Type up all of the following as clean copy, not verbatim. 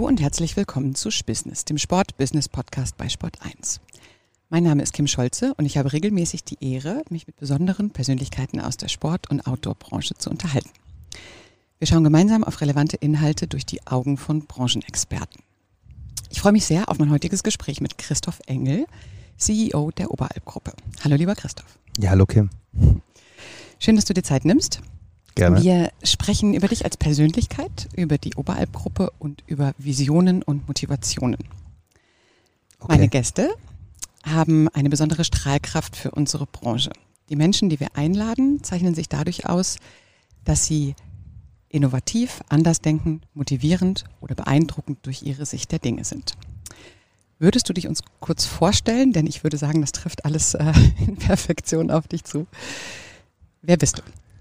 und herzlich willkommen zu Spissness, dem Sport-Business-Podcast bei Sport1. Mein Name ist Kim Scholze und ich habe regelmäßig die Ehre, mich mit besonderen Persönlichkeiten aus der Sport- und Outdoor-Branche zu unterhalten. Wir schauen gemeinsam auf relevante Inhalte durch die Augen von Branchenexperten. Ich freue mich sehr auf mein heutiges Gespräch mit Christoph Engel, CEO der Oberalp-Gruppe. Hallo lieber Christoph. Ja, hallo Kim. Schön, dass du dir Zeit nimmst. Gerne. Wir sprechen über dich als Persönlichkeit, über die Oberalp-Gruppe und über Visionen und Motivationen. Okay. Meine Gäste haben eine besondere Strahlkraft für unsere Branche. Die Menschen, die wir einladen, zeichnen sich dadurch aus, dass sie innovativ, andersdenkend, motivierend oder beeindruckend durch ihre Sicht der Dinge sind. Würdest du dich uns kurz vorstellen? Denn ich würde sagen, das trifft alles in Perfektion auf dich zu. Wer bist du?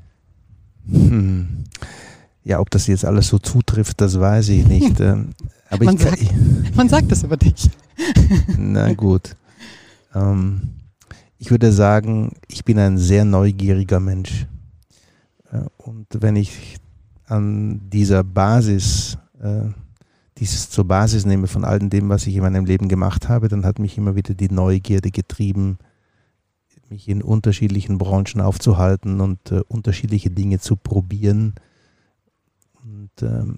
Ja, ob das jetzt alles so zutrifft, das weiß ich nicht. Aber man sagt das über dich. Na gut. Ich würde sagen, ich bin ein sehr neugieriger Mensch. Und wenn ich an dieser Basis, dieses zur Basis nehme von all dem, was ich in meinem Leben gemacht habe, dann hat mich immer wieder die Neugierde getrieben, mich in unterschiedlichen Branchen aufzuhalten und unterschiedliche Dinge zu probieren. Und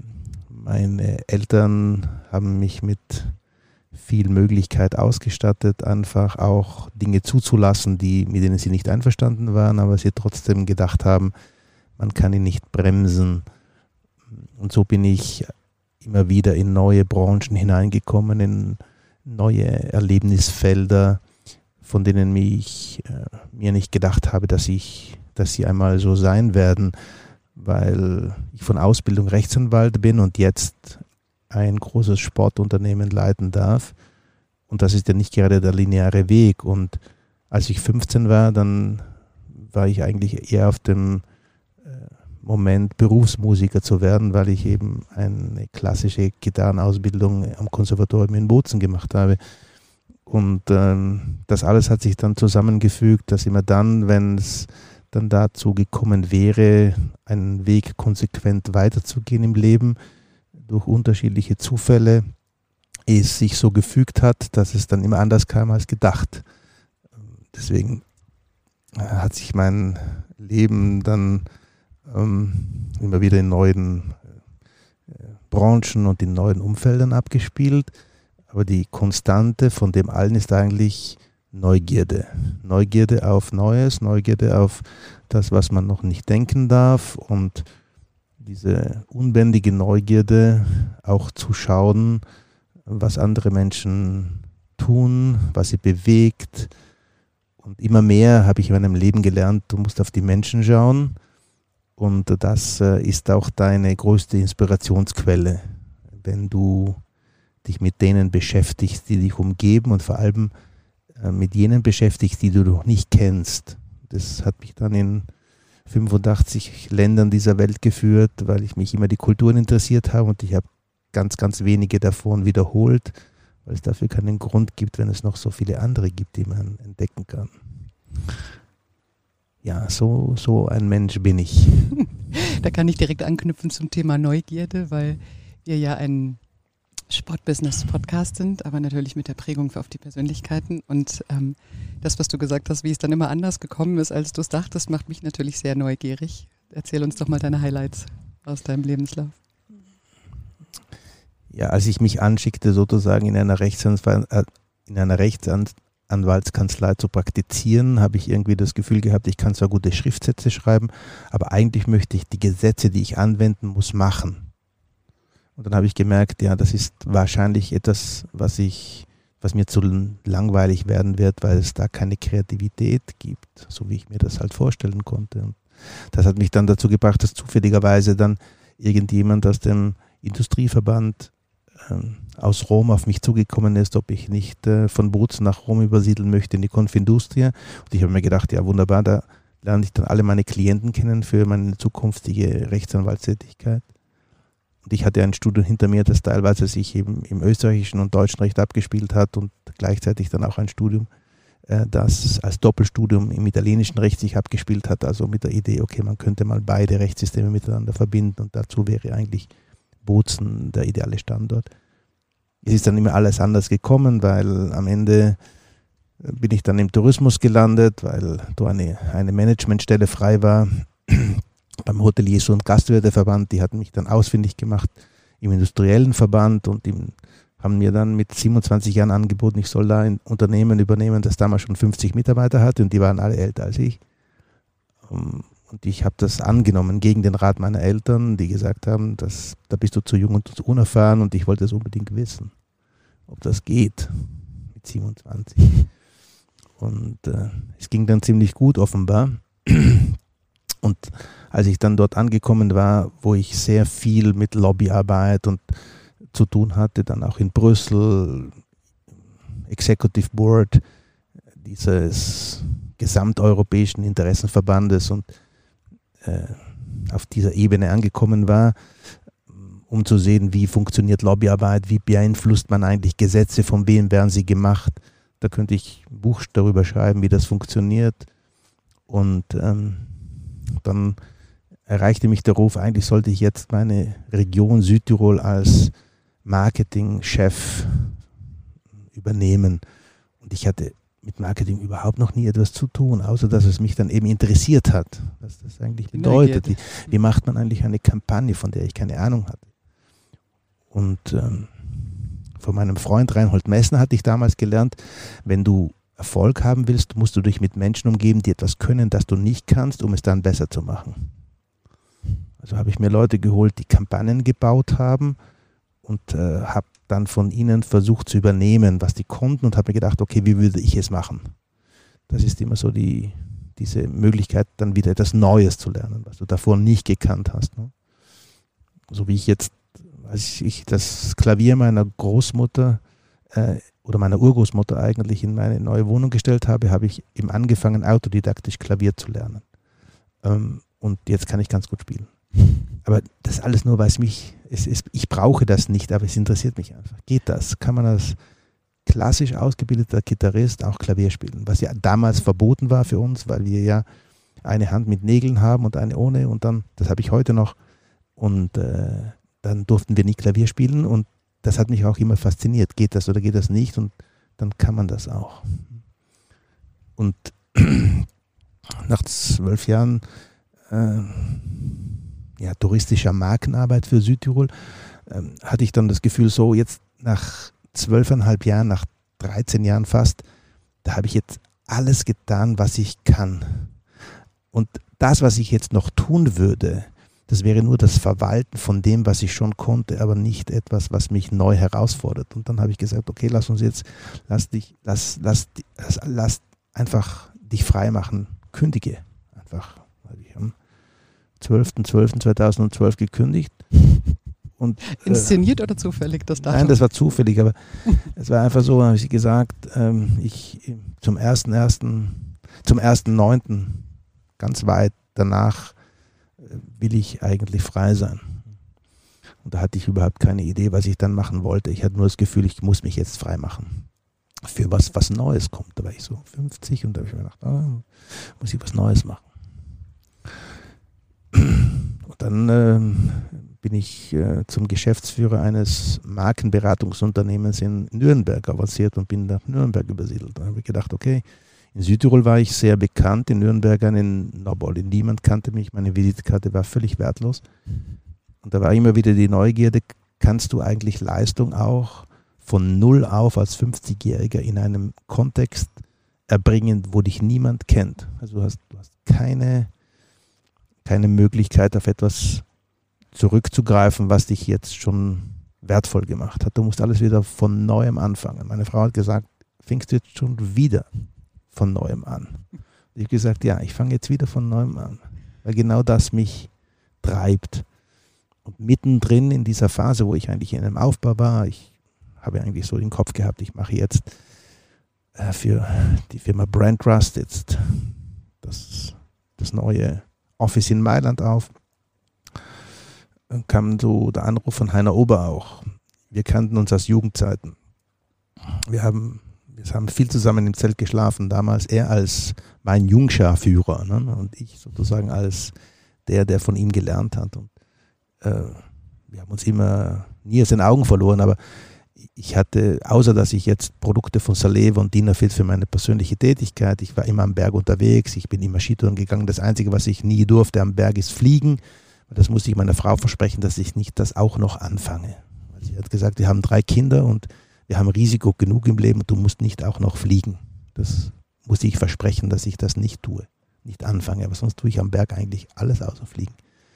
meine Eltern haben mich mit viel Möglichkeit ausgestattet, einfach auch Dinge zuzulassen, mit denen sie nicht einverstanden waren, aber sie trotzdem gedacht haben, man kann ihn nicht bremsen. Und so bin ich immer wieder in neue Branchen hineingekommen, in neue Erlebnisfelder, von denen ich mir nicht gedacht habe, dass sie einmal so sein werden, weil ich von Ausbildung Rechtsanwalt bin und jetzt ein großes Sportunternehmen leiten darf. Und das ist ja nicht gerade der lineare Weg. Und als ich 15 war, dann war ich eigentlich eher auf dem Moment, Berufsmusiker zu werden, weil ich eben eine klassische Gitarrenausbildung am Konservatorium in Bozen gemacht habe. Und das alles hat sich dann zusammengefügt, dass immer dann, wenn es dann dazu gekommen wäre, einen Weg konsequent weiterzugehen im Leben, durch unterschiedliche Zufälle, es sich so gefügt hat, dass es dann immer anders kam als gedacht. Deswegen hat sich mein Leben dann immer wieder in neuen Branchen und in neuen Umfeldern abgespielt. Aber die Konstante von dem allen ist eigentlich Neugierde. Neugierde auf Neues, Neugierde auf das, was man noch nicht denken darf, und diese unbändige Neugierde auch zu schauen, was andere Menschen tun, was sie bewegt. Und immer mehr habe ich in meinem Leben gelernt, du musst auf die Menschen schauen, und das ist auch deine größte Inspirationsquelle, wenn du dich mit denen beschäftigst, die dich umgeben, und vor allem mit jenen beschäftigst, die du noch nicht kennst. Das hat mich dann in 85 Ländern dieser Welt geführt, weil ich mich immer die Kulturen interessiert habe, und ich habe ganz, ganz wenige davon wiederholt, weil es dafür keinen Grund gibt, wenn es noch so viele andere gibt, die man entdecken kann. Ja, so ein Mensch bin ich. Da kann ich direkt anknüpfen zum Thema Neugierde, weil wir ja ein Sport-Business-Podcast sind, aber natürlich mit der Prägung auf die Persönlichkeiten. Und das, was du gesagt hast, wie es dann immer anders gekommen ist, als du es dachtest, macht mich natürlich sehr neugierig. Erzähl uns doch mal deine Highlights aus deinem Lebenslauf. Ja, als ich mich anschickte, sozusagen in einer Rechtsanwaltskanzlei zu praktizieren, habe ich irgendwie das Gefühl gehabt, ich kann zwar gute Schriftsätze schreiben, aber eigentlich möchte ich die Gesetze, die ich anwenden muss, machen. Und dann habe ich gemerkt, ja, das ist wahrscheinlich etwas, was mir zu langweilig werden wird, weil es da keine Kreativität gibt, so wie ich mir das halt vorstellen konnte. Und das hat mich dann dazu gebracht, dass zufälligerweise dann irgendjemand aus dem Industrieverband aus Rom auf mich zugekommen ist, ob ich nicht von Bozen nach Rom übersiedeln möchte in die Confindustria. Und ich habe mir gedacht, ja wunderbar, da lerne ich dann alle meine Klienten kennen für meine zukünftige Rechtsanwaltstätigkeit. Und ich hatte ein Studium hinter mir, das teilweise sich eben im österreichischen und deutschen Recht abgespielt hat, und gleichzeitig dann auch ein Studium, das als Doppelstudium im italienischen Recht sich abgespielt hat, also mit der Idee, okay, man könnte mal beide Rechtssysteme miteinander verbinden, und dazu wäre eigentlich Bozen der ideale Standort. es ist dann immer alles anders gekommen, weil am Ende bin ich dann im Tourismus gelandet, weil da eine Managementstelle frei war beim Hoteliers- und Gastwirteverband. Die hatten mich dann ausfindig gemacht im industriellen Verband und haben mir dann mit 27 Jahren angeboten, ich soll da ein Unternehmen übernehmen, das damals schon 50 Mitarbeiter hatte und die waren alle älter als ich. Und ich habe das angenommen gegen den Rat meiner Eltern, die gesagt haben, da bist du zu jung und zu unerfahren und ich wollte es unbedingt wissen, ob das geht mit 27. Und es ging dann ziemlich gut offenbar. Und als ich dann dort angekommen war, wo ich sehr viel mit Lobbyarbeit und zu tun hatte, dann auch in Brüssel, Executive Board dieses gesamteuropäischen Interessenverbandes und auf dieser Ebene angekommen war, um zu sehen, wie funktioniert Lobbyarbeit, wie beeinflusst man eigentlich Gesetze, von wem werden sie gemacht. Da könnte ich ein Buch darüber schreiben, wie das funktioniert. Und dann erreichte mich der Ruf, eigentlich sollte ich jetzt meine Region Südtirol als Marketingchef übernehmen. Und ich hatte mit Marketing überhaupt noch nie etwas zu tun, außer dass es mich dann eben interessiert hat, was das eigentlich bedeutet. Wie macht man eigentlich eine Kampagne, von der ich keine Ahnung hatte. Und von meinem Freund Reinhold Messner hatte ich damals gelernt, wenn du Erfolg haben willst, musst du dich mit Menschen umgeben, die etwas können, das du nicht kannst, um es dann besser zu machen. Also habe ich mir Leute geholt, die Kampagnen gebaut haben und habe dann von ihnen versucht zu übernehmen, was die konnten und habe mir gedacht, okay, wie würde ich es machen? Das ist immer so diese Möglichkeit, dann wieder etwas Neues zu lernen, was du davor nicht gekannt hast. Ne? So wie ich jetzt, als ich das Klavier meiner Großmutter oder meiner Urgroßmutter eigentlich in meine neue Wohnung gestellt habe, habe ich eben angefangen, autodidaktisch Klavier zu lernen. Und jetzt kann ich ganz gut spielen. Aber das alles nur, weil ich brauche das nicht, aber es interessiert mich einfach. Geht das? Kann man als klassisch ausgebildeter Gitarrist auch Klavier spielen? Was ja damals verboten war für uns, weil wir ja eine Hand mit Nägeln haben und eine ohne und dann, das habe ich heute noch, und dann durften wir nicht Klavier spielen und das hat mich auch immer fasziniert. Geht das oder geht das nicht? Und dann kann man das auch. Und nach 12 Jahren touristischer Markenarbeit für Südtirol hatte ich dann das Gefühl, so jetzt nach 12,5 Jahren, nach 13 Jahren fast, da habe ich jetzt alles getan, was ich kann. Und das, was ich jetzt noch tun würde, das wäre nur das Verwalten von dem, was ich schon konnte, aber nicht etwas, was mich neu herausfordert. Und dann habe ich gesagt, okay, lass einfach dich frei machen. Kündige einfach. Habe ich am 12.12.2012 gekündigt. Und, inszeniert oder zufällig das Datum? Nein, das war zufällig, aber es war einfach so, habe ich gesagt, zum 1.9., ganz weit danach, will ich eigentlich frei sein. Und da hatte ich überhaupt keine Idee, was ich dann machen wollte. Ich hatte nur das Gefühl, ich muss mich jetzt frei machen. Für was Neues kommt. Da war ich so 50 und da habe ich mir gedacht, muss ich was Neues machen. Und dann bin ich zum Geschäftsführer eines Markenberatungsunternehmens in Nürnberg avanciert und bin nach Nürnberg übersiedelt. Da habe ich gedacht, okay, in Südtirol war ich sehr bekannt, in Nürnberg niemand kannte mich, meine Visitkarte war völlig wertlos. Und da war immer wieder die Neugierde, kannst du eigentlich Leistung auch von null auf als 50-Jähriger in einem Kontext erbringen, wo dich niemand kennt? Also du hast keine Möglichkeit, auf etwas zurückzugreifen, was dich jetzt schon wertvoll gemacht hat. Du musst alles wieder von Neuem anfangen. Meine Frau hat gesagt, fängst du jetzt schon wieder von Neuem an? Ich habe gesagt, ja, ich fange jetzt wieder von Neuem an, weil genau das mich treibt. Und mittendrin in dieser Phase, wo ich eigentlich in einem Aufbau war, ich habe eigentlich so den Kopf gehabt, ich mache jetzt für die Firma Brand Trust jetzt das neue Office in Mailand auf. Dann kam so der Anruf von Heiner Oberauch. Wir kannten uns aus Jugendzeiten. Wir haben viel zusammen im Zelt geschlafen, damals er als mein Jungscharführer, ne? Und ich sozusagen als der von ihm gelernt hat. Und wir haben uns immer nie aus den Augen verloren, aber ich hatte, außer dass ich jetzt Produkte von Saleva und Dynafit für meine persönliche Tätigkeit, ich war immer am Berg unterwegs, ich bin immer Skitouren gegangen. Das Einzige, was ich nie durfte am Berg, ist fliegen. Das musste ich meiner Frau versprechen, dass ich nicht das auch noch anfange. Sie hat gesagt, wir haben 3 Kinder und wir haben Risiko genug im Leben und du musst nicht auch noch fliegen. Das musste ich versprechen, dass ich das nicht tue, nicht anfange. Aber sonst tue ich am Berg eigentlich alles außer fliegen.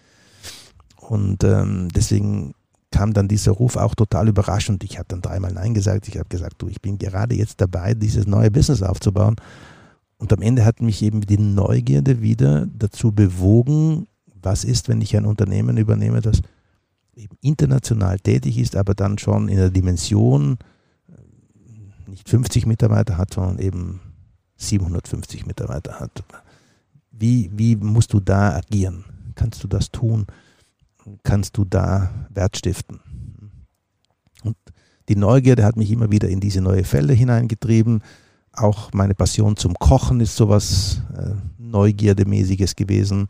Und deswegen kam dann dieser Ruf auch total überraschend. Ich habe dann 3-mal Nein gesagt. Ich habe gesagt, du, ich bin gerade jetzt dabei, dieses neue Business aufzubauen. Und am Ende hat mich eben die Neugierde wieder dazu bewogen, was ist, wenn ich ein Unternehmen übernehme, das eben international tätig ist, aber dann schon in der Dimension nicht 50 Mitarbeiter hat, sondern eben 750 Mitarbeiter hat. Wie musst du da agieren? Kannst du das tun? Kannst du da Wert stiften? Und die Neugierde hat mich immer wieder in diese neue Felder hineingetrieben. Auch meine Passion zum Kochen ist sowas Neugierdemäßiges gewesen.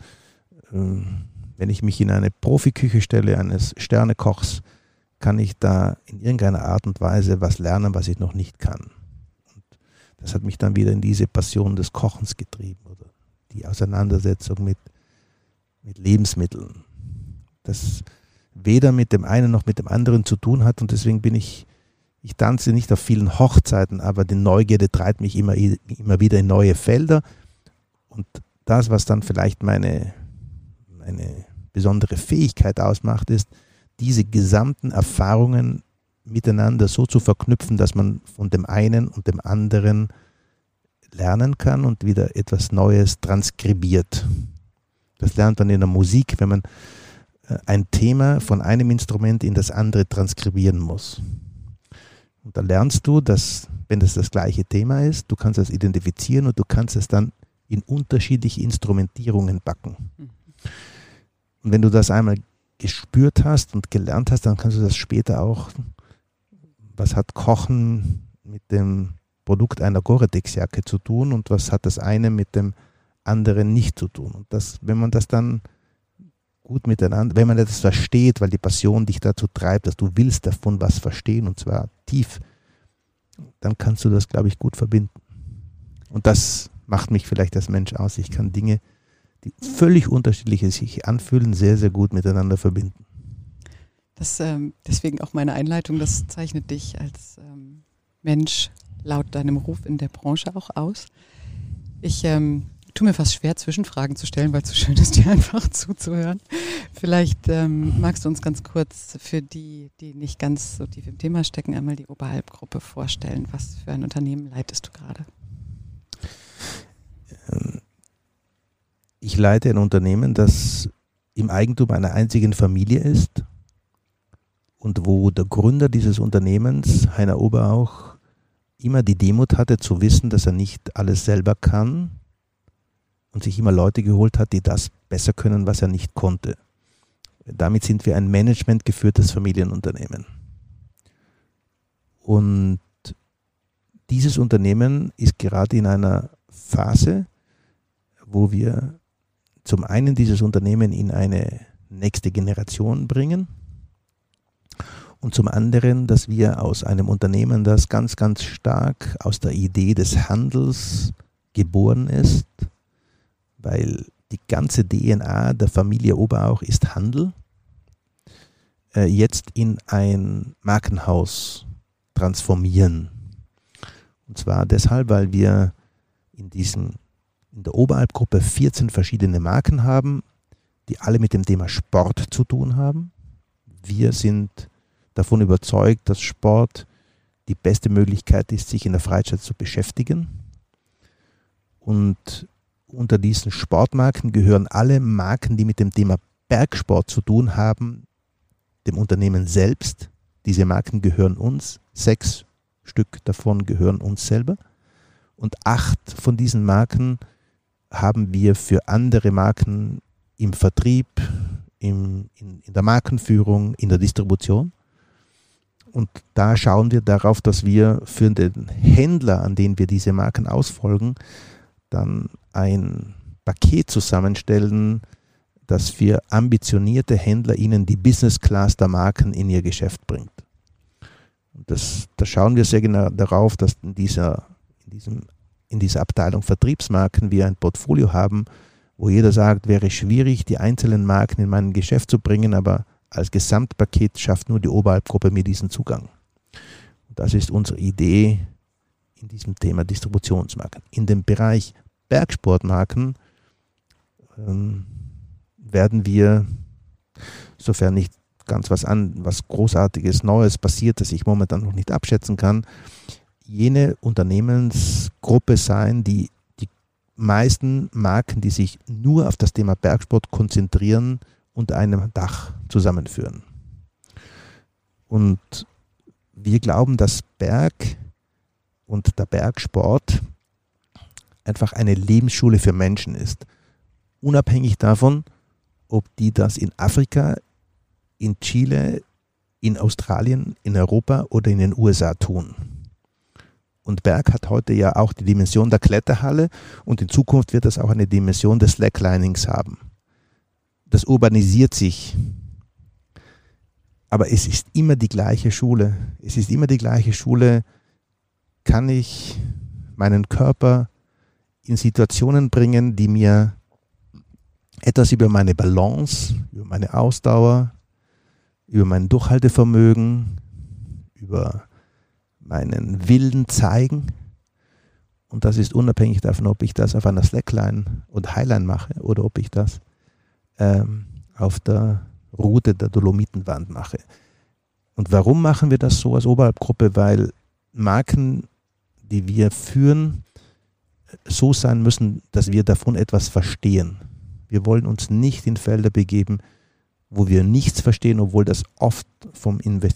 Wenn ich mich in eine Profiküche stelle, eines Sternekochs, kann ich da in irgendeiner Art und Weise was lernen, was ich noch nicht kann. Und das hat mich dann wieder in diese Passion des Kochens getrieben oder die Auseinandersetzung mit Lebensmitteln. Das weder mit dem einen noch mit dem anderen zu tun hat und deswegen bin ich tanze nicht auf vielen Hochzeiten, aber die Neugierde treibt mich immer wieder in neue Felder und das, was dann vielleicht meine besondere Fähigkeit ausmacht, ist, diese gesamten Erfahrungen miteinander so zu verknüpfen, dass man von dem einen und dem anderen lernen kann und wieder etwas Neues transkribiert. Das lernt man in der Musik, wenn man ein Thema von einem Instrument in das andere transkribieren muss. Und da lernst du, dass, wenn das gleiche Thema ist, du kannst es identifizieren und du kannst es dann in unterschiedliche Instrumentierungen packen. Und wenn du das einmal gespürt hast und gelernt hast, dann kannst du das später auch, was hat Kochen mit dem Produkt einer Gore-Tex-Jacke zu tun und was hat das eine mit dem anderen nicht zu tun. Und das, wenn man das dann gut miteinander, wenn man das versteht, weil die Passion dich dazu treibt, dass du willst davon was verstehen und zwar tief, dann kannst du das, glaube ich, gut verbinden. Und das macht mich vielleicht als Mensch aus. Ich kann Dinge, die völlig unterschiedlich sich anfühlen, sehr, sehr gut miteinander verbinden. Deswegen auch meine Einleitung, das zeichnet dich als Mensch laut deinem Ruf in der Branche auch aus. Ich tue mir fast schwer, Zwischenfragen zu stellen, weil es so schön ist, dir einfach zuzuhören. Vielleicht magst du uns ganz kurz für die nicht ganz so tief im Thema stecken, einmal die Oberhalb-Gruppe vorstellen. Was für ein Unternehmen leitest du gerade? Ich leite ein Unternehmen, das im Eigentum einer einzigen Familie ist und wo der Gründer dieses Unternehmens, Heiner Oberauch, immer die Demut hatte zu wissen, dass er nicht alles selber kann und sich immer Leute geholt hat, die das besser können, was er nicht konnte. Damit sind wir ein managementgeführtes Familienunternehmen. Und dieses Unternehmen ist gerade in einer Phase, wo wir zum einen dieses Unternehmen in eine nächste Generation bringen und zum anderen, dass wir aus einem Unternehmen, das ganz, ganz stark aus der Idee des Handels geboren ist, weil die ganze DNA der Familie Oberauch ist Handel, jetzt in ein Markenhaus transformieren. Und zwar deshalb, weil wir in der Oberalp-Gruppe 14 verschiedene Marken haben, die alle mit dem Thema Sport zu tun haben. Wir sind davon überzeugt, dass Sport die beste Möglichkeit ist, sich in der Freizeit zu beschäftigen. Und unter diesen Sportmarken gehören alle Marken, die mit dem Thema Bergsport zu tun haben, dem Unternehmen selbst. Diese Marken gehören uns. 6 Stück davon gehören uns selber. Und 8 von diesen Marken haben wir für andere Marken im Vertrieb, in der Markenführung, in der Distribution. Und da schauen wir darauf, dass wir für den Händler, an den wir diese Marken ausfolgen, dann ein Paket zusammenstellen, das für ambitionierte Händler ihnen die Business Class der Marken in ihr Geschäft bringt. Und da schauen wir sehr genau darauf, dass in dieser Abteilung Vertriebsmarken wir ein Portfolio haben, wo jeder sagt, wäre schwierig, die einzelnen Marken in mein Geschäft zu bringen, aber als Gesamtpaket schafft nur die Oberhalb-Gruppe mir diesen Zugang. Und das ist unsere Idee in diesem Thema Distributionsmarken. In dem Bereich Bergsportmarken werden wir, sofern nicht ganz was Großartiges Neues passiert, das ich momentan noch nicht abschätzen kann, jene Unternehmensgruppe sein, die meisten Marken, die sich nur auf das Thema Bergsport konzentrieren, unter einem Dach zusammenführen. Und wir glauben, dass Berg und der Bergsport einfach eine Lebensschule für Menschen ist. Unabhängig davon, ob die das in Afrika, in Chile, in Australien, in Europa oder in den USA tun. Und Berg hat heute ja auch die Dimension der Kletterhalle und in Zukunft wird es auch eine Dimension des Slacklinings haben. Das urbanisiert sich. Aber es ist immer die gleiche Schule. Es ist immer die gleiche Schule. Kann ich meinen Körper in Situationen bringen, die mir etwas über meine Balance, über meine Ausdauer, über mein Durchhaltevermögen, über meinen Willen zeigen. Und das ist unabhängig davon, ob ich das auf einer Slackline und Highline mache oder ob ich das auf der Route der Dolomitenwand mache. Und warum machen wir das so als Oberhalbgruppe? Weil Marken, die wir führen, so sein müssen, dass wir davon etwas verstehen. Wir wollen uns nicht in Felder begeben, wo wir nichts verstehen, obwohl das oft vom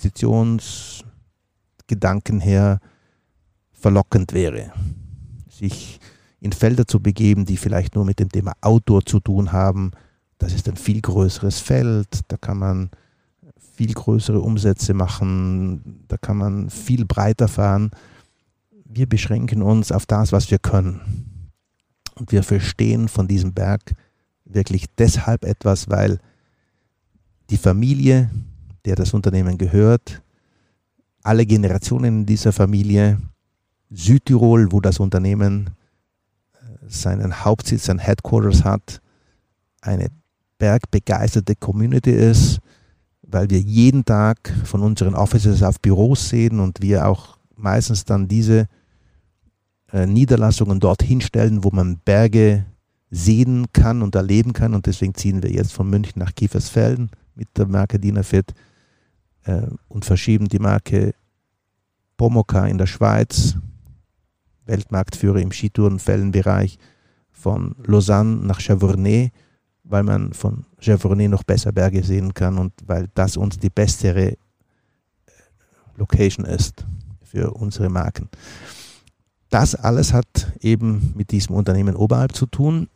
Investitionsgedanken her verlockend wäre. Sich in Felder zu begeben, die vielleicht nur mit dem Thema Outdoor zu tun haben, das ist ein viel größeres Feld, da kann man viel größere Umsätze machen, da kann man viel breiter fahren. Wir beschränken uns auf das, was wir können. Und wir verstehen von diesem Berg wirklich deshalb etwas, weil die Familie, der das Unternehmen gehört, alle Generationen in dieser Familie, Südtirol, wo das Unternehmen seinen Hauptsitz, sein Headquarters hat, eine bergbegeisterte Community ist, weil wir jeden Tag von unseren Offices auf Büros sehen und wir auch meistens dann diese Niederlassungen dorthin stellen, wo man Berge sehen kann und erleben kann. Und deswegen ziehen wir jetzt von München nach Kiefersfelden mit der Marke Dynafit und verschieben die Marke Pomoca in der Schweiz, Weltmarktführer im Skitourenfellenbereich, von Lausanne nach Chavornay, weil man von Chavornay noch besser Berge sehen kann und weil das uns die bessere Location ist für unsere Marken. Das alles hat eben mit diesem Unternehmen Oberalp zu tun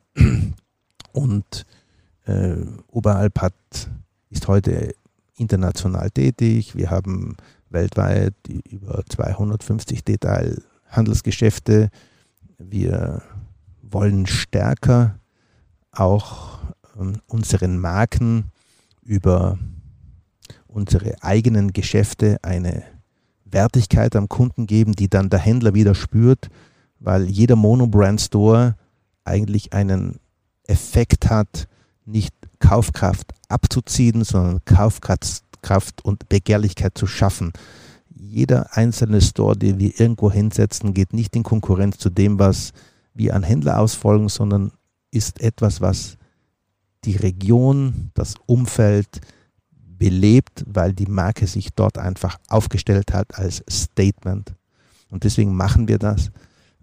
und Oberalp ist heute international tätig. Wir haben weltweit über 250 Detailhandelsgeschäfte. Wir wollen stärker auch unseren Marken über unsere eigenen Geschäfte eine Wertigkeit am Kunden geben, die dann der Händler wieder spürt, weil jeder Monobrand-Store eigentlich einen Effekt hat, nicht Kaufkraft abzuziehen, sondern Kaufkraft und Begehrlichkeit zu schaffen. Jeder einzelne Store, den wir irgendwo hinsetzen, geht nicht in Konkurrenz zu dem, was wir an Händler ausfolgen, sondern ist etwas, was die Region, das Umfeld belebt, weil die Marke sich dort einfach aufgestellt hat als Statement. Und deswegen machen wir das.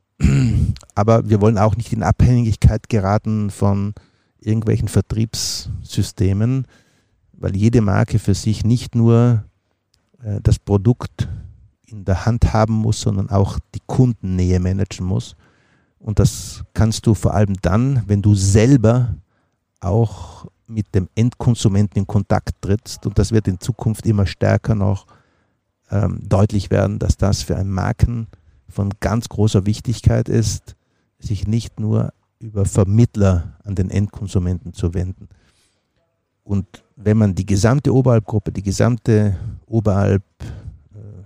Aber wir wollen auch nicht in Abhängigkeit geraten von irgendwelchen Vertriebssystemen, weil jede Marke für sich nicht nur das Produkt in der Hand haben muss, sondern auch die Kundennähe managen muss. Und das kannst du vor allem dann, wenn du selber auch mit dem Endkonsumenten in Kontakt trittst. Und das wird in Zukunft immer stärker noch deutlich werden, dass das für einen Marken von ganz großer Wichtigkeit ist, sich nicht nur über Vermittler an den Endkonsumenten zu wenden. Und wenn man die gesamte Oberalp-Gruppe, die gesamte Oberalp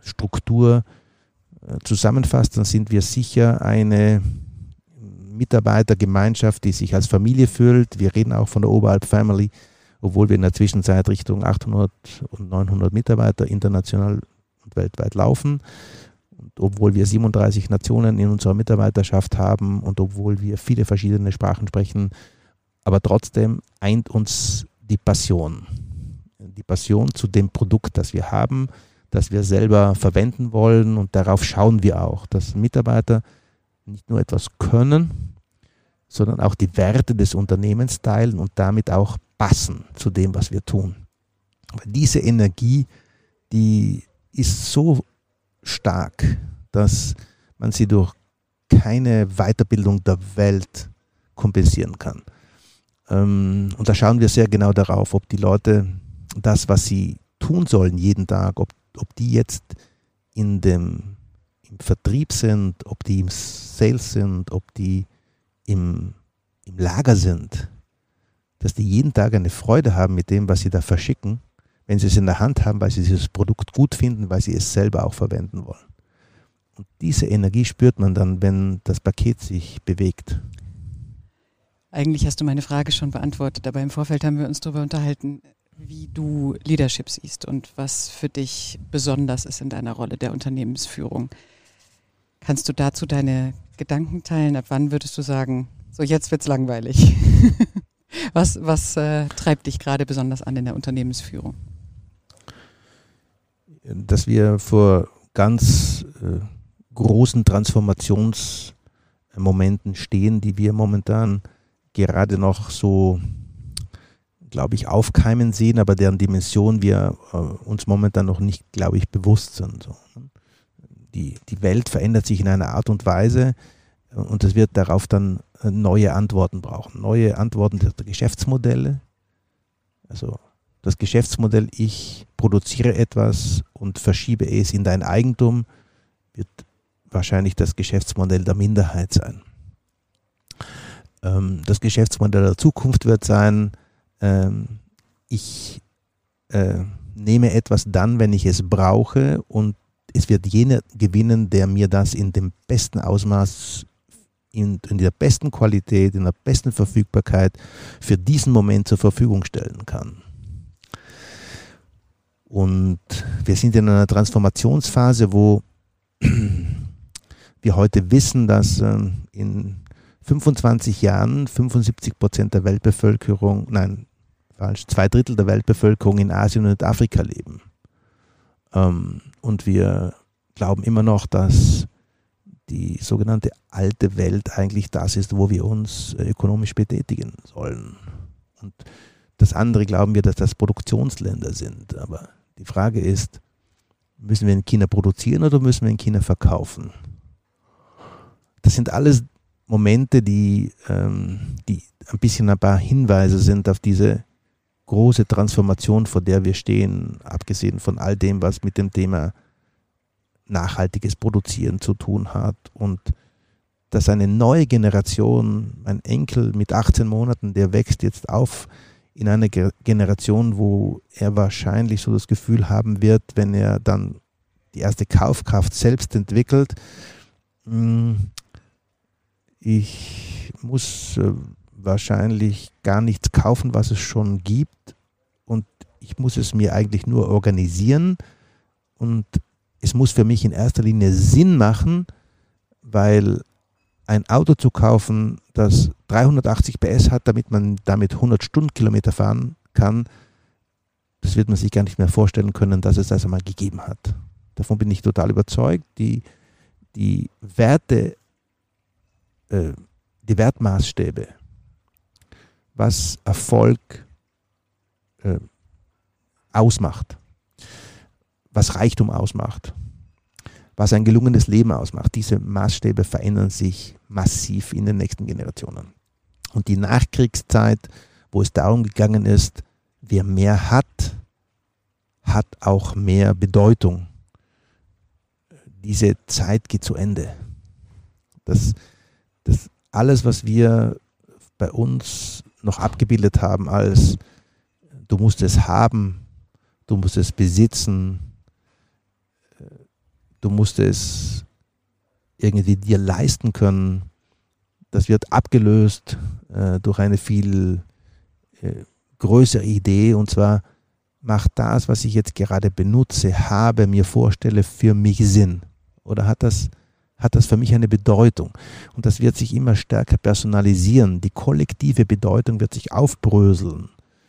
Struktur zusammenfasst, dann sind wir sicher eine Mitarbeitergemeinschaft, die sich als Familie fühlt. Wir reden auch von der Oberalp Family, obwohl wir in der Zwischenzeit Richtung 800 und 900 Mitarbeiter international und weltweit laufen. Und obwohl wir 37 Nationen in unserer Mitarbeiterschaft haben und obwohl wir viele verschiedene Sprachen sprechen, aber trotzdem eint uns die Passion. Die Passion zu dem Produkt, das wir haben, das wir selber verwenden wollen, und darauf schauen wir auch, dass Mitarbeiter nicht nur etwas können, sondern auch die Werte des Unternehmens teilen und damit auch passen zu dem, was wir tun. Aber diese Energie, die ist so stark, dass man sie durch keine Weiterbildung der Welt kompensieren kann. Und da schauen wir sehr genau darauf, ob die Leute das, was sie tun sollen jeden Tag, ob die jetzt im Vertrieb sind, ob die im Sales sind, ob die im Lager sind, dass die jeden Tag eine Freude haben mit dem, was sie da verschicken, wenn sie es in der Hand haben, weil sie dieses Produkt gut finden, weil sie es selber auch verwenden wollen. Und diese Energie spürt man dann, wenn das Paket sich bewegt. Eigentlich hast du meine Frage schon beantwortet, aber im Vorfeld haben wir uns darüber unterhalten, wie du Leadership siehst und was für dich besonders ist in deiner Rolle der Unternehmensführung. Kannst du dazu deine Gedanken teilen? Ab wann würdest du sagen, so jetzt wird's langweilig? Was treibt dich gerade besonders an in der Unternehmensführung? Dass wir vor ganz großen Transformationsmomenten stehen, die wir momentan gerade noch so, glaube ich, aufkeimen sehen, aber deren Dimension wir uns momentan noch nicht, glaube ich, bewusst sind. So. Die Welt verändert sich in einer Art und Weise, und es wird darauf dann neue Antworten brauchen. Neue Antworten der Geschäftsmodelle. Also das Geschäftsmodell, ich produziere etwas und verschiebe es in dein Eigentum, wird wahrscheinlich das Geschäftsmodell der Minderheit sein. Das Geschäftsmodell der Zukunft wird sein, ich nehme etwas dann, wenn ich es brauche, und es wird jener gewinnen, der mir das in dem besten Ausmaß, in der besten Qualität, in der besten Verfügbarkeit für diesen Moment zur Verfügung stellen kann. Und wir sind in einer Transformationsphase, wo wir heute wissen, dass in 25 Jahren 75% der Weltbevölkerung, nein, falsch, 2/3 der Weltbevölkerung in Asien und Afrika leben. Und wir glauben immer noch, dass die sogenannte alte Welt eigentlich das ist, wo wir uns ökonomisch betätigen sollen. Und das andere glauben wir, dass das Produktionsländer sind. Aber die Frage ist, müssen wir in China produzieren oder müssen wir in China verkaufen? Das sind alles Momente, die ein bisschen ein paar Hinweise sind auf diese große Transformation, vor der wir stehen, abgesehen von all dem, was mit dem Thema nachhaltiges Produzieren zu tun hat, und dass eine neue Generation, mein Enkel mit 18 Monaten, der wächst jetzt auf in einer Generation, wo er wahrscheinlich so das Gefühl haben wird, wenn er dann die erste Kaufkraft selbst entwickelt, ich muss wahrscheinlich gar nichts kaufen, was es schon gibt, und ich muss es mir eigentlich nur organisieren, und es muss für mich in erster Linie Sinn machen, weil ein Auto zu kaufen, das 380 PS hat, damit man damit 100 Stundenkilometer fahren kann, das wird man sich gar nicht mehr vorstellen können, dass es das einmal gegeben hat. Davon bin ich total überzeugt. Die Werte, die Wertmaßstäbe, was Erfolg ausmacht, was Reichtum ausmacht, was ein gelungenes Leben ausmacht, diese Maßstäbe verändern sich massiv in den nächsten Generationen. Und die Nachkriegszeit, wo es darum gegangen ist, wer mehr hat, hat auch mehr Bedeutung. Diese Zeit geht zu Ende. Das alles, was wir bei uns noch abgebildet haben als du musst es haben, du musst es besitzen, du musst es irgendwie dir leisten können. Das wird abgelöst durch eine viel größere Idee, und zwar macht das, was ich jetzt gerade benutze, habe, mir vorstelle, für mich Sinn? Oder hat das für mich eine Bedeutung? Und das wird sich immer stärker personalisieren. Die kollektive Bedeutung wird sich aufbröseln.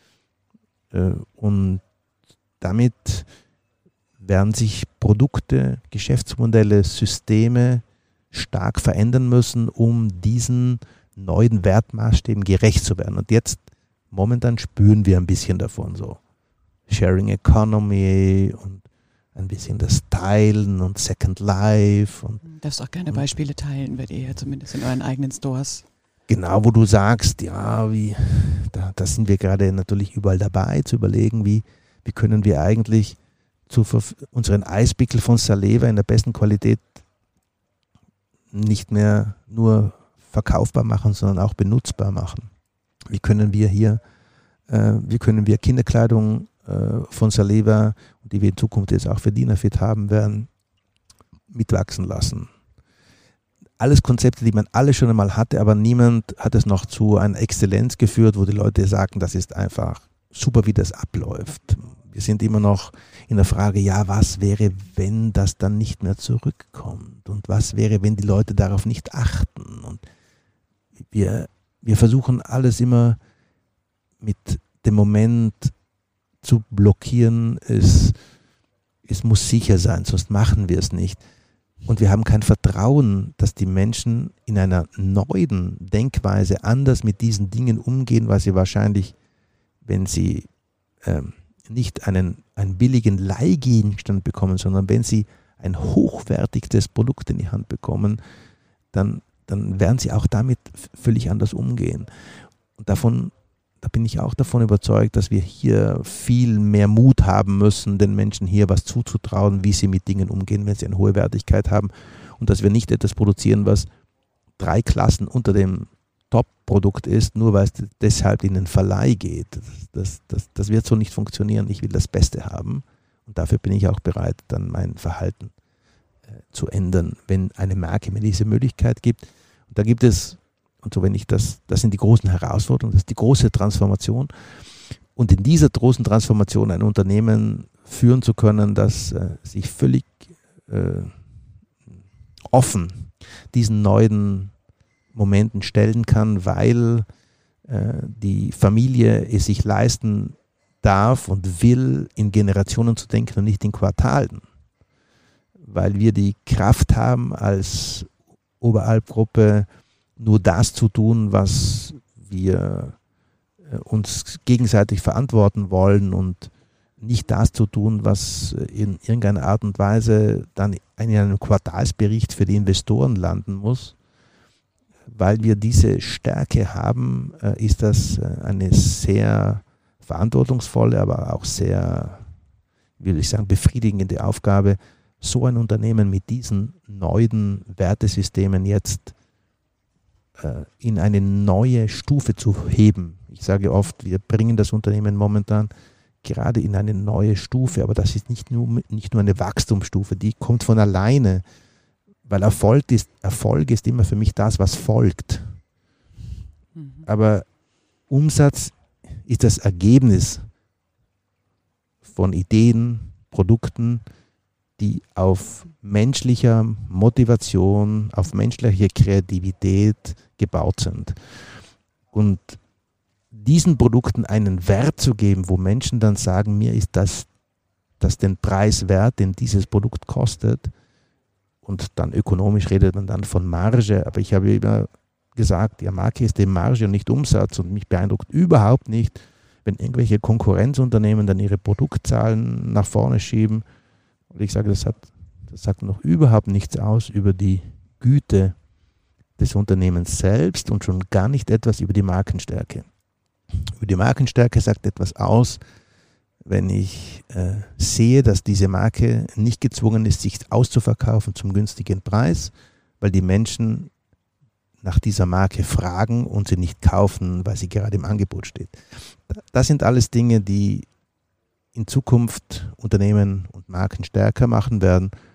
Und damit werden sich Produkte, Geschäftsmodelle, Systeme stark verändern müssen, um diesen neuen Wertmaßstäben gerecht zu werden. Und jetzt, momentan spüren wir ein bisschen davon so. Sharing Economy und ein bisschen das Teilen und Second Life. Und darfst auch gerne Beispiele teilen, werdet ihr ja zumindest in euren eigenen Stores. Genau, wo du sagst, ja, da sind wir gerade natürlich überall dabei, zu überlegen, wie können wir eigentlich unseren Eispickel von Saleva in der besten Qualität nicht mehr nur verkaufbar machen, sondern auch benutzbar machen. Wie können wir Kinderkleidung von Saleva, die wir in Zukunft jetzt auch für Dinafit haben werden, mitwachsen lassen. Alles Konzepte, die man alle schon einmal hatte, aber niemand hat es noch zu einer Exzellenz geführt, wo die Leute sagen, das ist einfach super, wie das abläuft. Wir sind immer noch in der Frage, ja, was wäre, wenn das dann nicht mehr zurückkommt? Und was wäre, wenn die Leute darauf nicht achten? Und wir versuchen alles immer mit dem Moment zu blockieren. Es muss sicher sein, sonst machen wir es nicht. Und wir haben kein Vertrauen, dass die Menschen in einer neuen Denkweise anders mit diesen Dingen umgehen, weil sie wahrscheinlich, wenn sie nicht einen billigen Leihgegenstand bekommen, sondern wenn sie ein hochwertiges Produkt in die Hand bekommen, dann werden sie auch damit völlig anders umgehen. Und da bin ich auch davon überzeugt, dass wir hier viel mehr Mut haben müssen, den Menschen hier was zuzutrauen, wie sie mit Dingen umgehen, wenn sie eine hohe Wertigkeit haben, und dass wir nicht etwas produzieren, was 3 Klassen unter dem Top-Produkt ist, nur weil es deshalb in den Verleih geht. Das wird so nicht funktionieren. Ich will das Beste haben, und dafür bin ich auch bereit, dann mein Verhalten zu ändern, wenn eine Marke mir diese Möglichkeit gibt. Und da gibt es, und so das sind die großen Herausforderungen, das ist die große Transformation. Und in dieser großen Transformation ein Unternehmen führen zu können, das sich völlig offen diesen neuen Momenten stellen kann, weil die Familie es sich leisten darf und will, in Generationen zu denken und nicht in Quartalen. Weil wir die Kraft haben, als Oberalp-Gruppe nur das zu tun, was wir uns gegenseitig verantworten wollen, und nicht das zu tun, was in irgendeiner Art und Weise dann in einem Quartalsbericht für die Investoren landen muss. Weil wir diese Stärke haben, ist das eine sehr verantwortungsvolle, aber auch sehr, will ich sagen, befriedigende Aufgabe, so ein Unternehmen mit diesen neuen Wertesystemen jetzt in eine neue Stufe zu heben. Ich sage oft, wir bringen das Unternehmen momentan gerade in eine neue Stufe, aber das ist nicht nur eine Wachstumsstufe, die kommt von alleine, weil Erfolg ist immer für mich das, was folgt. Aber Umsatz ist das Ergebnis von Ideen, Produkten, die auf menschlicher Motivation, auf menschlicher Kreativität gebaut sind. Und diesen Produkten einen Wert zu geben, wo Menschen dann sagen, mir ist das den Preis wert, den dieses Produkt kostet, und dann ökonomisch redet man dann von Marge, aber ich habe immer gesagt, ja, Marke ist die Marge und nicht Umsatz, und mich beeindruckt überhaupt nicht, wenn irgendwelche Konkurrenzunternehmen dann ihre Produktzahlen nach vorne schieben. Und ich sage, das sagt noch überhaupt nichts aus über die Güte des Unternehmens selbst und schon gar nicht etwas über die Markenstärke. Über die Markenstärke sagt etwas aus, wenn ich sehe, dass diese Marke nicht gezwungen ist, sich auszuverkaufen zum günstigen Preis, weil die Menschen nach dieser Marke fragen und sie nicht kaufen, weil sie gerade im Angebot steht. Das sind alles Dinge, die in Zukunft Unternehmen und Marken stärker machen werden,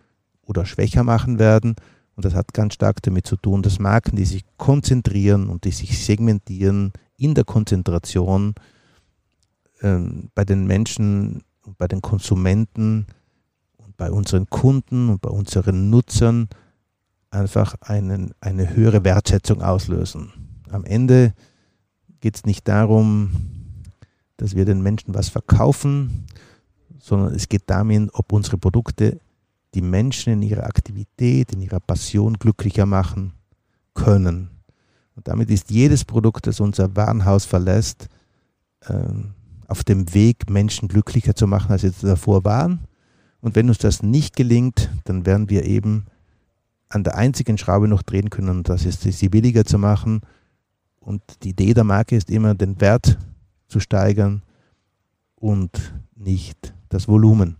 oder schwächer machen werden. Und das hat ganz stark damit zu tun, dass Marken, die sich konzentrieren und die sich segmentieren in der Konzentration bei den Menschen und bei den Konsumenten und bei unseren Kunden und bei unseren Nutzern einfach eine höhere Wertschätzung auslösen. Am Ende geht es nicht darum, dass wir den Menschen was verkaufen, sondern es geht darum, ob unsere Produkte die Menschen in ihrer Aktivität, in ihrer Passion glücklicher machen können. Und damit ist jedes Produkt, das unser Warenhaus verlässt, auf dem Weg, Menschen glücklicher zu machen, als sie davor waren. Und wenn uns das nicht gelingt, dann werden wir eben an der einzigen Schraube noch drehen können, und das ist, sie billiger zu machen. Und die Idee der Marke ist immer, den Wert zu steigern und nicht das Volumen.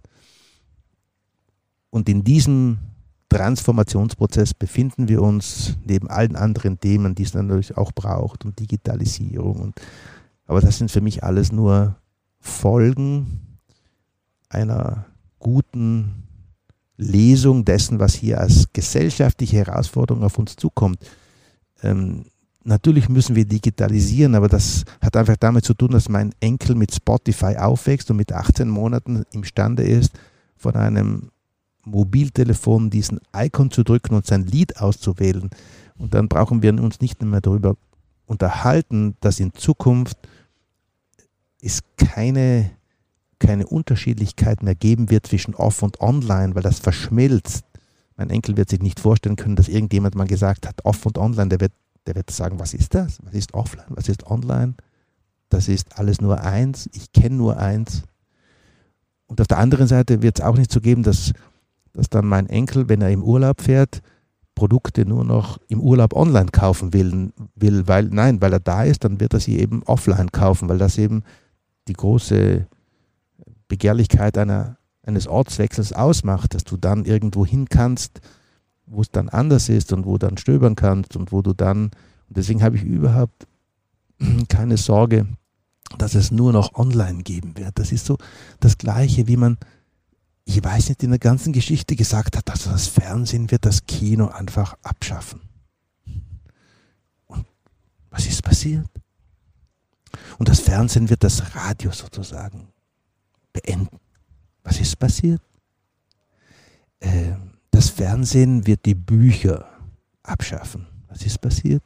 Und in diesem Transformationsprozess befinden wir uns neben allen anderen Themen, die es natürlich auch braucht, und Digitalisierung. Aber das sind für mich alles nur Folgen einer guten Lesung dessen, was hier als gesellschaftliche Herausforderung auf uns zukommt. Natürlich müssen wir digitalisieren, aber das hat einfach damit zu tun, dass mein Enkel mit Spotify aufwächst und mit 18 Monaten imstande ist, von einem Mobiltelefon diesen Icon zu drücken und sein Lied auszuwählen. Und dann brauchen wir uns nicht mehr darüber unterhalten, dass in Zukunft es keine Unterschiedlichkeit mehr geben wird zwischen off und online, weil das verschmilzt. Mein Enkel wird sich nicht vorstellen können, dass irgendjemand mal gesagt hat, off und online, der wird sagen, was ist das? Was ist offline? Was ist online? Das ist alles nur eins. Ich kenne nur eins. Und auf der anderen Seite wird es auch nicht so geben, dass dann mein Enkel, wenn er im Urlaub fährt, Produkte nur noch im Urlaub online kaufen will, weil er da ist, dann wird er sie eben offline kaufen, weil das eben die große Begehrlichkeit eines Ortswechsels ausmacht, dass du dann irgendwo hin kannst, wo es dann anders ist und wo du dann stöbern kannst und und deswegen habe ich überhaupt keine Sorge, dass es nur noch online geben wird. Das ist so das Gleiche, wie man, ich weiß nicht, in der ganzen Geschichte gesagt hat, dass das Fernsehen wird das Kino einfach abschaffen. Und was ist passiert? Und das Fernsehen wird das Radio sozusagen beenden. Was ist passiert? Das Fernsehen wird die Bücher abschaffen. Was ist passiert?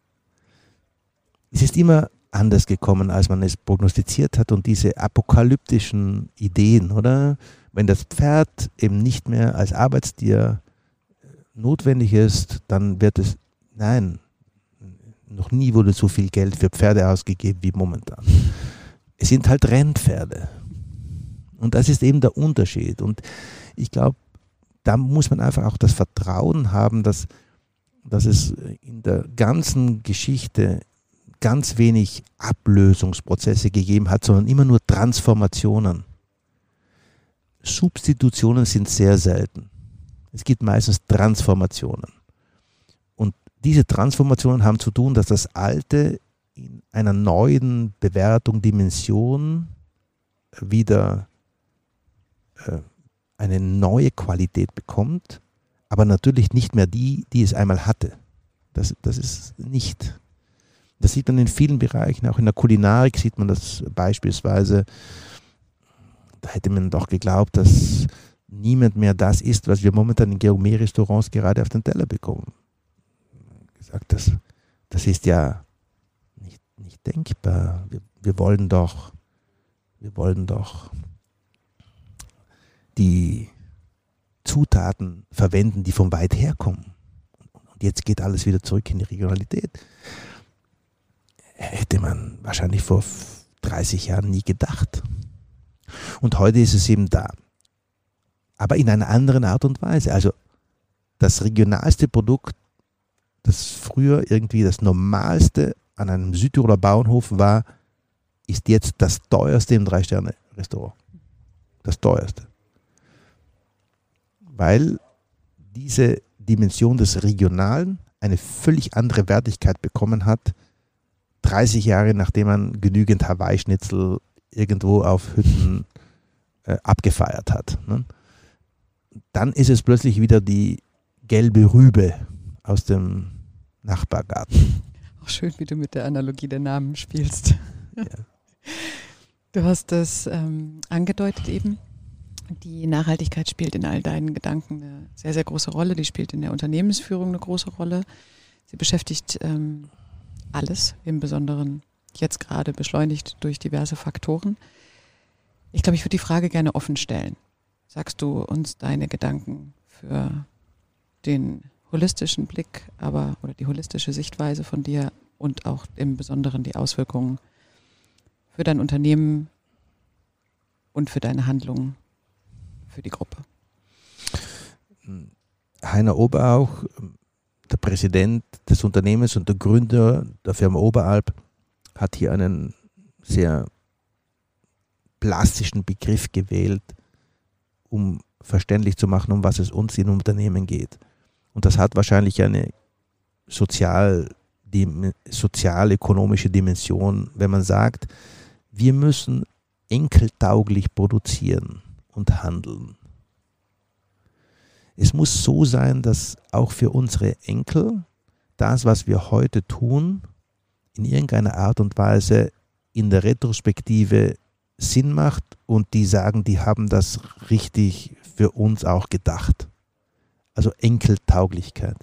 Es ist immer anders gekommen, als man es prognostiziert hat, und diese apokalyptischen Ideen, oder? Wenn das Pferd eben nicht mehr als Arbeitstier notwendig ist, dann wird es, nein, noch nie wurde so viel Geld für Pferde ausgegeben wie momentan. Es sind halt Rennpferde. Und das ist eben der Unterschied. Und ich glaube, da muss man einfach auch das Vertrauen haben, dass es in der ganzen Geschichte ganz wenig Ablösungsprozesse gegeben hat, sondern immer nur Transformationen. Substitutionen sind sehr selten. Es gibt meistens Transformationen. Und diese Transformationen haben zu tun, dass das Alte in einer neuen Bewertung, Dimension wieder eine neue Qualität bekommt, aber natürlich nicht mehr die es einmal hatte. Das ist nicht. Das sieht man in vielen Bereichen, auch in der Kulinarik sieht man das beispielsweise. Da hätte man doch geglaubt, dass niemand mehr das isst, was wir momentan in Gourmet-Restaurants gerade auf den Teller bekommen. Gesagt, das ist ja nicht denkbar. Wir wollen doch die Zutaten verwenden, die von weit her kommen. Und jetzt geht alles wieder zurück in die Regionalität. Hätte man wahrscheinlich vor 30 Jahren nie gedacht. Und heute ist es eben da. Aber in einer anderen Art und Weise. Also das regionalste Produkt, das früher irgendwie das Normalste an einem Südtiroler Bauernhof war, ist jetzt das teuerste im 3-Sterne-Restaurant. Das teuerste. Weil diese Dimension des Regionalen eine völlig andere Wertigkeit bekommen hat, 30 Jahre nachdem man genügend Hawaii-Schnitzel irgendwo auf Hütten abgefeiert hat. Ne? dann ist es plötzlich wieder die gelbe Rübe aus dem Nachbargarten. Auch schön, wie du mit der Analogie der Namen spielst. Ja. Du hast es angedeutet eben. Die Nachhaltigkeit spielt in all deinen Gedanken eine sehr, sehr große Rolle. Die spielt in der Unternehmensführung eine große Rolle. Sie beschäftigt alles, im Besonderen jetzt gerade beschleunigt durch diverse Faktoren. Ich glaube, ich würde die Frage gerne offen stellen. Sagst du uns deine Gedanken für den holistischen Blick, oder die holistische Sichtweise von dir und auch im Besonderen die Auswirkungen für dein Unternehmen und für deine Handlungen für die Gruppe? Heiner Oberauch, der Präsident des Unternehmens und der Gründer der Firma Oberalp, hat hier einen sehr plastischen Begriff gewählt, um verständlich zu machen, um was es uns im Unternehmen geht. Und das hat wahrscheinlich eine sozial-ökonomische Dimension, wenn man sagt, wir müssen enkeltauglich produzieren und handeln. Es muss so sein, dass auch für unsere Enkel das, was wir heute tun, in irgendeiner Art und Weise in der Retrospektive Sinn macht und die sagen, die haben das richtig für uns auch gedacht. Also Enkeltauglichkeit.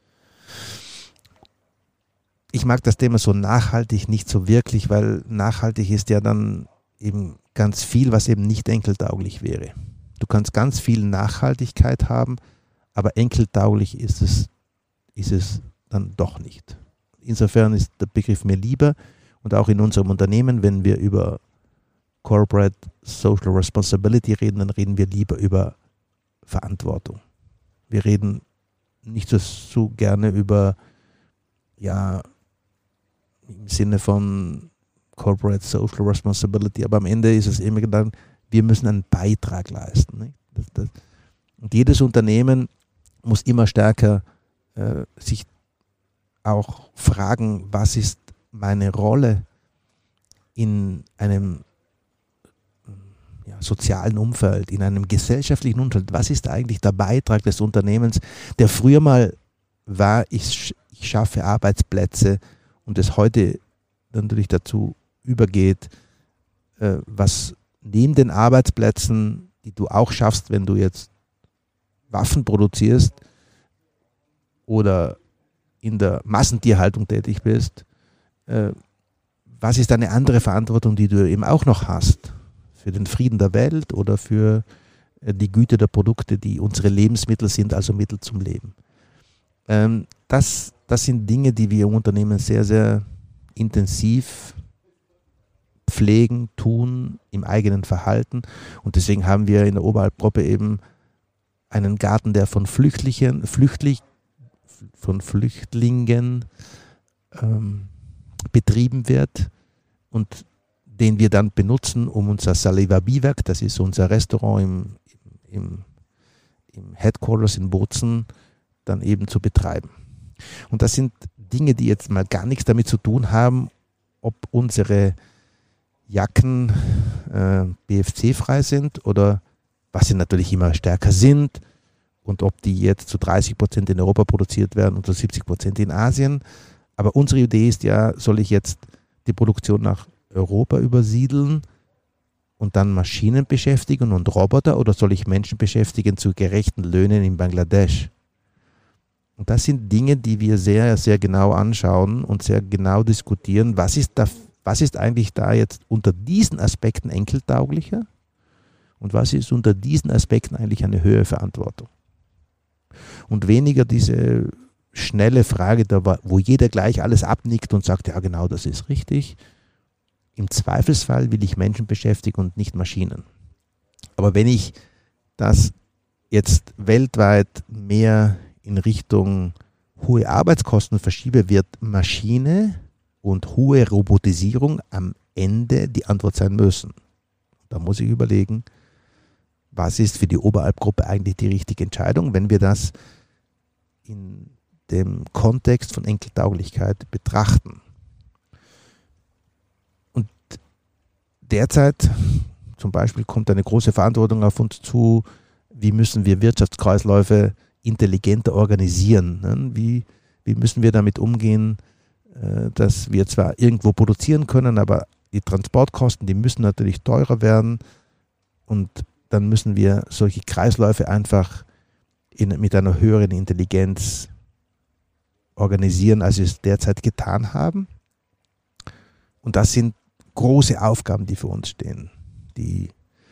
Ich mag das Thema so nachhaltig nicht so wirklich, weil nachhaltig ist ja dann eben ganz viel, was eben nicht enkeltauglich wäre. Du kannst ganz viel Nachhaltigkeit haben, aber enkeltauglich ist es dann doch nicht. Insofern ist der Begriff mir lieber und auch in unserem Unternehmen, wenn wir über Corporate Social Responsibility reden, dann reden wir lieber über Verantwortung. Wir reden nicht so gerne über, ja, im Sinne von Corporate Social Responsibility, aber am Ende ist es immer dann, wir müssen einen Beitrag leisten. Nicht? Und jedes Unternehmen muss immer stärker sich auch fragen, was ist meine Rolle in einem sozialen Umfeld, in einem gesellschaftlichen Umfeld. Was ist eigentlich der Beitrag des Unternehmens, der früher mal war, ich schaffe Arbeitsplätze und es heute natürlich dazu übergeht, was neben den Arbeitsplätzen, die du auch schaffst, wenn du jetzt Waffen produzierst oder in der Massentierhaltung tätig bist, was ist eine andere Verantwortung, die du eben auch noch hast für den Frieden der Welt oder für die Güte der Produkte, die unsere Lebensmittel sind, also Mittel zum Leben. Das sind Dinge, die wir im Unternehmen sehr, sehr intensiv pflegen, tun, im eigenen Verhalten. Und deswegen haben wir in der Oberalp-Gruppe eben einen Garten, der von Flüchtlingen betrieben wird und den wir dann benutzen, um unser Saliva Biwak, das ist unser Restaurant im Headquarters in Bozen, dann eben zu betreiben. Und das sind Dinge, die jetzt mal gar nichts damit zu tun haben, ob unsere Jacken BFC-frei sind oder was sie natürlich immer stärker sind und ob die jetzt zu 30% in Europa produziert werden und zu 70% in Asien. Aber unsere Idee ist ja, soll ich jetzt die Produktion nach Europa übersiedeln und dann Maschinen beschäftigen und Roboter oder soll ich Menschen beschäftigen zu gerechten Löhnen in Bangladesch? Und das sind Dinge, die wir sehr, sehr genau anschauen und sehr genau diskutieren. Was ist eigentlich da jetzt unter diesen Aspekten enkeltauglicher und was ist unter diesen Aspekten eigentlich eine höhere Verantwortung? Und weniger diese schnelle Frage, wo jeder gleich alles abnickt und sagt, ja genau, das ist richtig. Im Zweifelsfall will ich Menschen beschäftigen und nicht Maschinen. Aber wenn ich das jetzt weltweit mehr in Richtung hohe Arbeitskosten verschiebe, wird Maschine und hohe Robotisierung am Ende die Antwort sein müssen. Da muss ich überlegen, was ist für die Oberalp-Gruppe eigentlich die richtige Entscheidung, wenn wir das in dem Kontext von Enkeltauglichkeit betrachten. Und derzeit zum Beispiel kommt eine große Verantwortung auf uns zu, wie müssen wir Wirtschaftskreisläufe intelligenter organisieren. Ne? Wie müssen wir damit umgehen, dass wir zwar irgendwo produzieren können, aber die Transportkosten, die müssen natürlich teurer werden und dann müssen wir solche Kreisläufe einfach mit einer höheren Intelligenz organisieren, als wir es derzeit getan haben. Und das sind große Aufgaben, die für uns stehen, die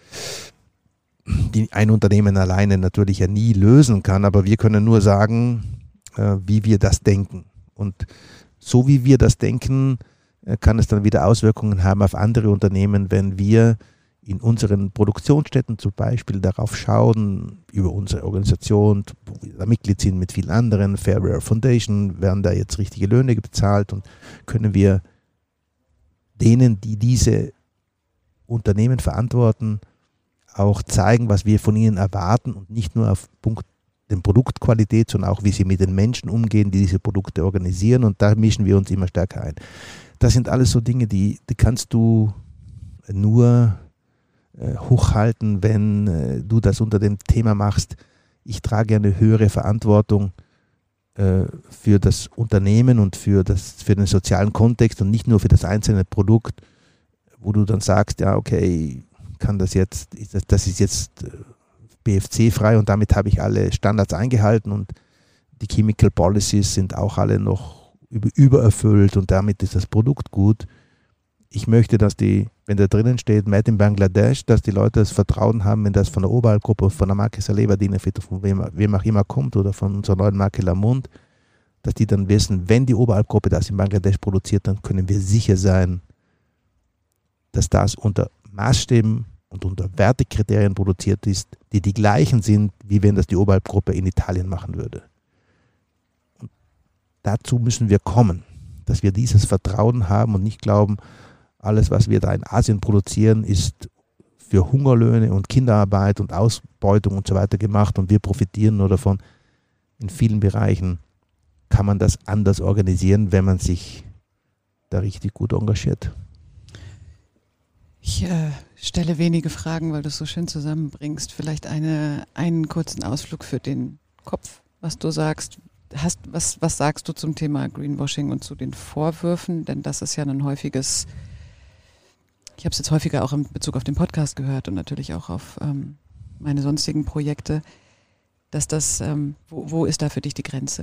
ein Unternehmen alleine natürlich ja nie lösen kann, aber wir können nur sagen, wie wir das denken. Und so wie wir das denken, kann es dann wieder Auswirkungen haben auf andere Unternehmen, wenn wir in unseren Produktionsstätten zum Beispiel darauf schauen, über unsere Organisation, wo wir da Mitglied sind mit vielen anderen, Fairware Foundation, werden da jetzt richtige Löhne bezahlt und können wir denen, die diese Unternehmen verantworten, auch zeigen, was wir von ihnen erwarten und nicht nur auf den Produktqualität, sondern auch, wie sie mit den Menschen umgehen, die diese Produkte organisieren, und da mischen wir uns immer stärker ein. Das sind alles so Dinge, die kannst du nur hochhalten, wenn du das unter dem Thema machst. Ich trage eine höhere Verantwortung für das Unternehmen und für den sozialen Kontext und nicht nur für das einzelne Produkt, wo du dann sagst, ja okay, das ist jetzt BFC-frei und damit habe ich alle Standards eingehalten und die Chemical Policies sind auch alle noch übererfüllt und damit ist das Produkt gut. Ich möchte, dass wenn da drinnen steht, Made in Bangladesch, dass die Leute das Vertrauen haben, wenn das von der Oberalp-Gruppe, von der Marke Saleva Dinafit, von wem auch immer kommt oder von unserer neuen Marke Lamont, dass die dann wissen, wenn die Oberalp-Gruppe das in Bangladesch produziert, dann können wir sicher sein, dass das unter Maßstäben und unter Wertekriterien produziert ist, die gleichen sind, wie wenn das die Oberalp-Gruppe in Italien machen würde. Und dazu müssen wir kommen, dass wir dieses Vertrauen haben und nicht glauben, alles, was wir da in Asien produzieren, ist für Hungerlöhne und Kinderarbeit und Ausbeutung und so weiter gemacht und wir profitieren nur davon. In vielen Bereichen kann man das anders organisieren, wenn man sich da richtig gut engagiert. Ich stelle wenige Fragen, weil du es so schön zusammenbringst. Vielleicht einen kurzen Ausflug für den Kopf, was du sagst. Was sagst du zum Thema Greenwashing und zu den Vorwürfen? Denn das ist ja ein häufiges, ich habe es jetzt häufiger auch in Bezug auf den Podcast gehört und natürlich auch auf meine sonstigen Projekte, dass das, wo ist da für dich die Grenze?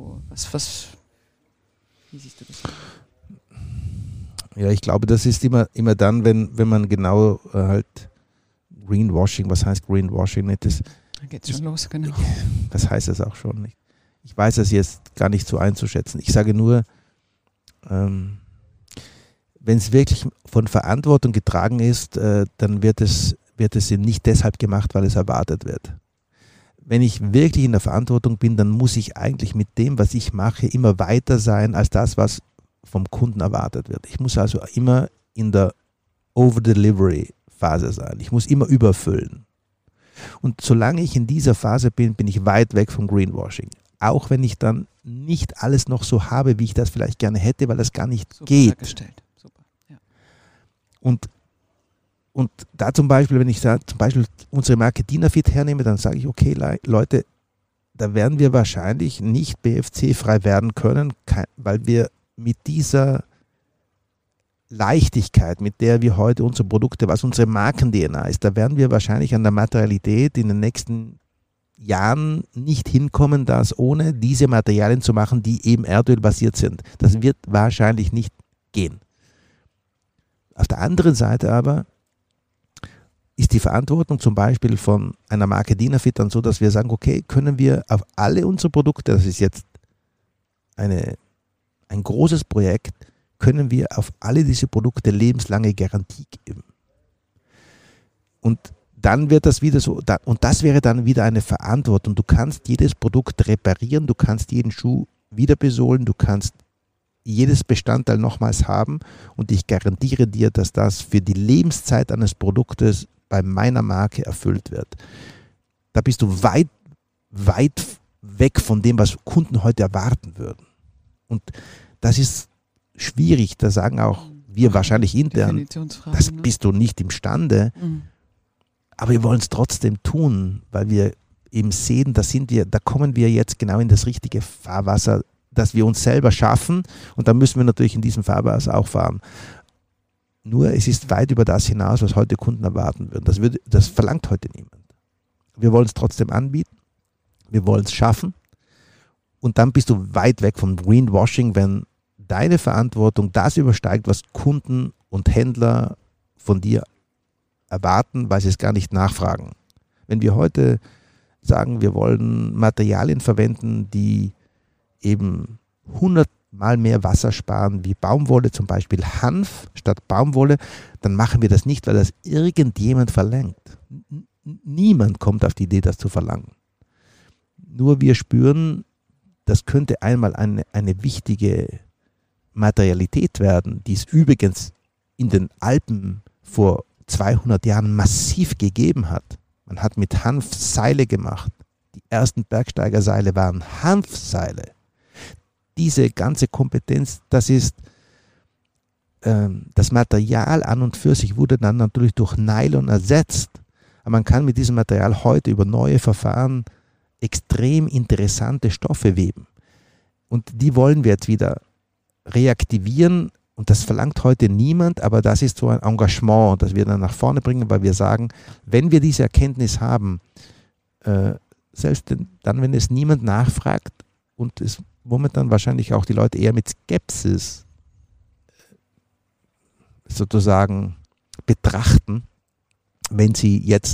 Wie siehst du das? Ja, ich glaube, das ist immer dann, wenn man genau halt Greenwashing, was heißt Greenwashing nicht? Da geht's schon los, genau. Was heißt das auch schon nicht? Ich weiß das jetzt gar nicht so einzuschätzen. Ich sage nur, wenn es wirklich von Verantwortung getragen ist, dann wird es eben nicht deshalb gemacht, weil es erwartet wird. Wenn ich wirklich in der Verantwortung bin, dann muss ich eigentlich mit dem, was ich mache, immer weiter sein als das, was vom Kunden erwartet wird. Ich muss also immer in der Over-Delivery-Phase sein. Ich muss immer überfüllen. Und solange ich in dieser Phase bin, bin ich weit weg vom Greenwashing. Auch wenn ich dann nicht alles noch so habe, wie ich das vielleicht gerne hätte, weil das gar nicht Super geht. Dargestellt. Super. Ja. Und da zum Beispiel, wenn ich da zum Beispiel unsere Marke Dinafit hernehme, dann sage ich, okay, Leute, da werden wir wahrscheinlich nicht BFC-frei werden können, weil wir mit dieser Leichtigkeit, mit der wir heute unsere Produkte, was unsere Marken-DNA ist, da werden wir wahrscheinlich an der Materialität in den nächsten Jahren nicht hinkommen, das ohne diese Materialien zu machen, die eben erdölbasiert sind. Das wird wahrscheinlich nicht gehen. Auf der anderen Seite aber ist die Verantwortung zum Beispiel von einer Marke Dinafit dann so, dass wir sagen, okay, können wir auf alle unsere Produkte, das ist jetzt ein großes Projekt, können wir auf alle diese Produkte lebenslange Garantie geben. Und dann wird das wieder so, und das wäre dann wieder eine Verantwortung. Du kannst jedes Produkt reparieren, du kannst jeden Schuh wieder besohlen, du kannst jedes Bestandteil nochmals haben und ich garantiere dir, dass das für die Lebenszeit eines Produktes bei meiner Marke erfüllt wird. Da bist du weit, weit weg von dem, was Kunden heute erwarten würden. Und das ist schwierig, da sagen auch wir wahrscheinlich intern, das bist du nicht imstande. Aber wir wollen es trotzdem tun, weil wir eben sehen, da kommen wir jetzt genau in das richtige Fahrwasser, das wir uns selber schaffen, und da müssen wir natürlich in diesem Fahrwasser auch fahren. Nur es ist weit über das hinaus, was heute Kunden erwarten würden. Das verlangt heute niemand. Wir wollen es trotzdem anbieten, wir wollen es schaffen, und dann bist du weit weg vom Greenwashing, wenn deine Verantwortung das übersteigt, was Kunden und Händler von dir erwarten, weil sie es gar nicht nachfragen. Wenn wir heute sagen, wir wollen Materialien verwenden, die eben 100-mal mehr Wasser sparen wie Baumwolle, zum Beispiel Hanf statt Baumwolle, dann machen wir das nicht, weil das irgendjemand verlangt. Niemand kommt auf die Idee, das zu verlangen. Nur wir spüren, das könnte einmal eine wichtige Materialität werden, die es übrigens in den Alpen vor 200 Jahren massiv gegeben hat. Man hat mit Hanf Seile gemacht. Die ersten Bergsteigerseile waren Hanfseile. Diese ganze Kompetenz, das Material an und für sich wurde dann natürlich durch Nylon ersetzt. Aber man kann mit diesem Material heute über neue Verfahren extrem interessante Stoffe weben. Und die wollen wir jetzt wieder reaktivieren, und das verlangt heute niemand, aber das ist so ein Engagement, das wir dann nach vorne bringen, weil wir sagen, wenn wir diese Erkenntnis haben, selbst dann, wenn es niemand nachfragt und es momentan wahrscheinlich auch die Leute eher mit Skepsis sozusagen betrachten, wenn sie jetzt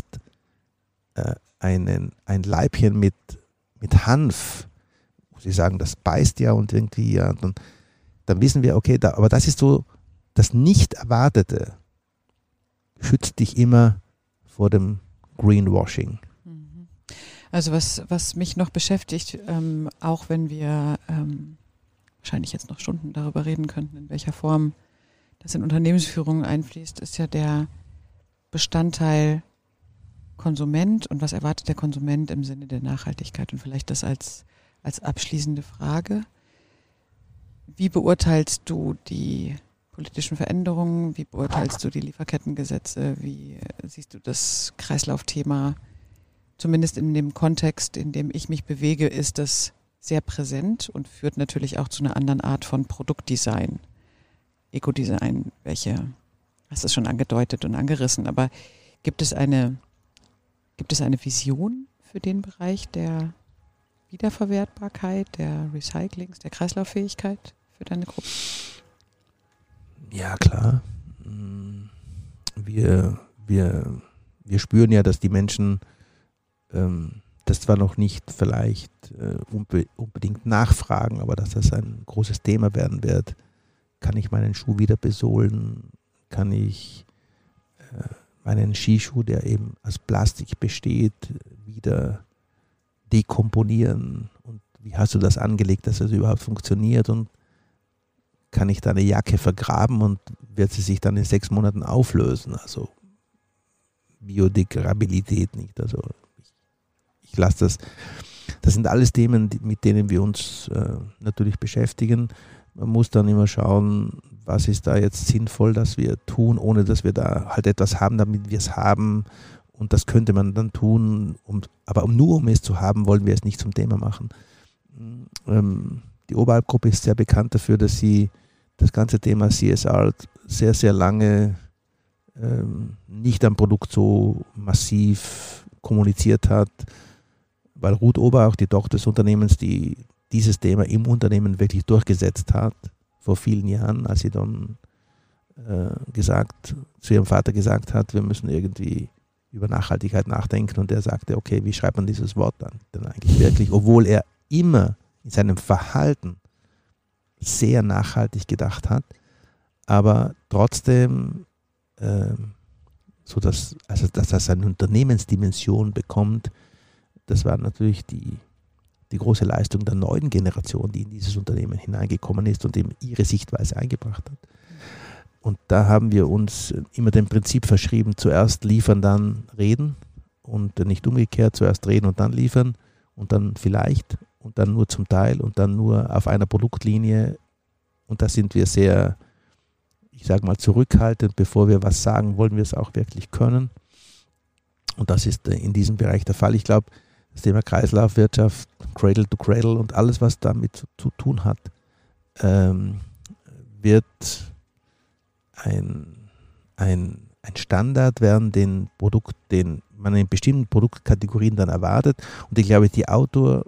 ein Laibchen mit Hanf, wo sie sagen, das beißt ja und irgendwie, ja, dann wissen wir, okay, aber das ist so, das Nicht-Erwartete schützt dich immer vor dem Greenwashing. Also was mich noch beschäftigt, auch wenn wir wahrscheinlich jetzt noch Stunden darüber reden könnten, in welcher Form das in Unternehmensführung einfließt, ist ja der Bestandteil Konsument und was erwartet der Konsument im Sinne der Nachhaltigkeit, und vielleicht das als abschließende Frage. Wie beurteilst du die politischen Veränderungen? Wie beurteilst du die Lieferkettengesetze? Wie siehst du das Kreislaufthema? Zumindest in dem Kontext, in dem ich mich bewege, ist das sehr präsent und führt natürlich auch zu einer anderen Art von Produktdesign. Ecodesign, hast du schon angedeutet und angerissen, aber gibt es eine Vision für den Bereich der Wiederverwertbarkeit, der Recyclings, der Kreislauffähigkeit für deine Gruppe? Ja, klar. Wir spüren ja, dass die Menschen das zwar noch nicht vielleicht unbedingt nachfragen, aber dass das ein großes Thema werden wird. Kann ich meinen Schuh wieder besohlen? Kann ich meinen Skischuh, der eben aus Plastik besteht, wieder dekomponieren? Und wie hast du das angelegt, dass das überhaupt funktioniert? Und kann ich da eine Jacke vergraben und wird sie sich dann in 6 Monaten auflösen? Also Biodegradabilität nicht. Also ich lasse das. Das sind alles Themen, mit denen wir uns natürlich beschäftigen. Man muss dann immer schauen, was ist da jetzt sinnvoll, dass wir tun, ohne dass wir da halt etwas haben, damit wir es haben. Und das könnte man dann tun, aber nur um es zu haben, wollen wir es nicht zum Thema machen. Die Oberalp-Gruppe ist sehr bekannt dafür, dass sie das ganze Thema CSR sehr, sehr lange nicht am Produkt so massiv kommuniziert hat, weil Ruth Oberauch, die Tochter des Unternehmens, die dieses Thema im Unternehmen wirklich durchgesetzt hat, vor vielen Jahren, als sie dann zu ihrem Vater gesagt hat, wir müssen irgendwie über Nachhaltigkeit nachdenken, und er sagte, okay, wie schreibt man dieses Wort dann denn eigentlich wirklich, obwohl er immer in seinem Verhalten sehr nachhaltig gedacht hat, aber trotzdem dass das eine Unternehmensdimension bekommt. Das war natürlich die große Leistung der neuen Generation, die in dieses Unternehmen hineingekommen ist und ihm ihre Sichtweise eingebracht hat. Und da haben wir uns immer dem Prinzip verschrieben, zuerst liefern, dann reden, und nicht umgekehrt, zuerst reden und dann liefern und dann vielleicht und dann nur zum Teil und dann nur auf einer Produktlinie. Und da sind wir sehr, ich sage mal, zurückhaltend. Bevor wir was sagen, wollen wir es auch wirklich können. Und das ist in diesem Bereich der Fall. Ich glaube, das Thema Kreislaufwirtschaft, Cradle to Cradle und alles, was damit zu tun hat, wird ein Standard werden, den man in bestimmten Produktkategorien dann erwartet. Und ich glaube, die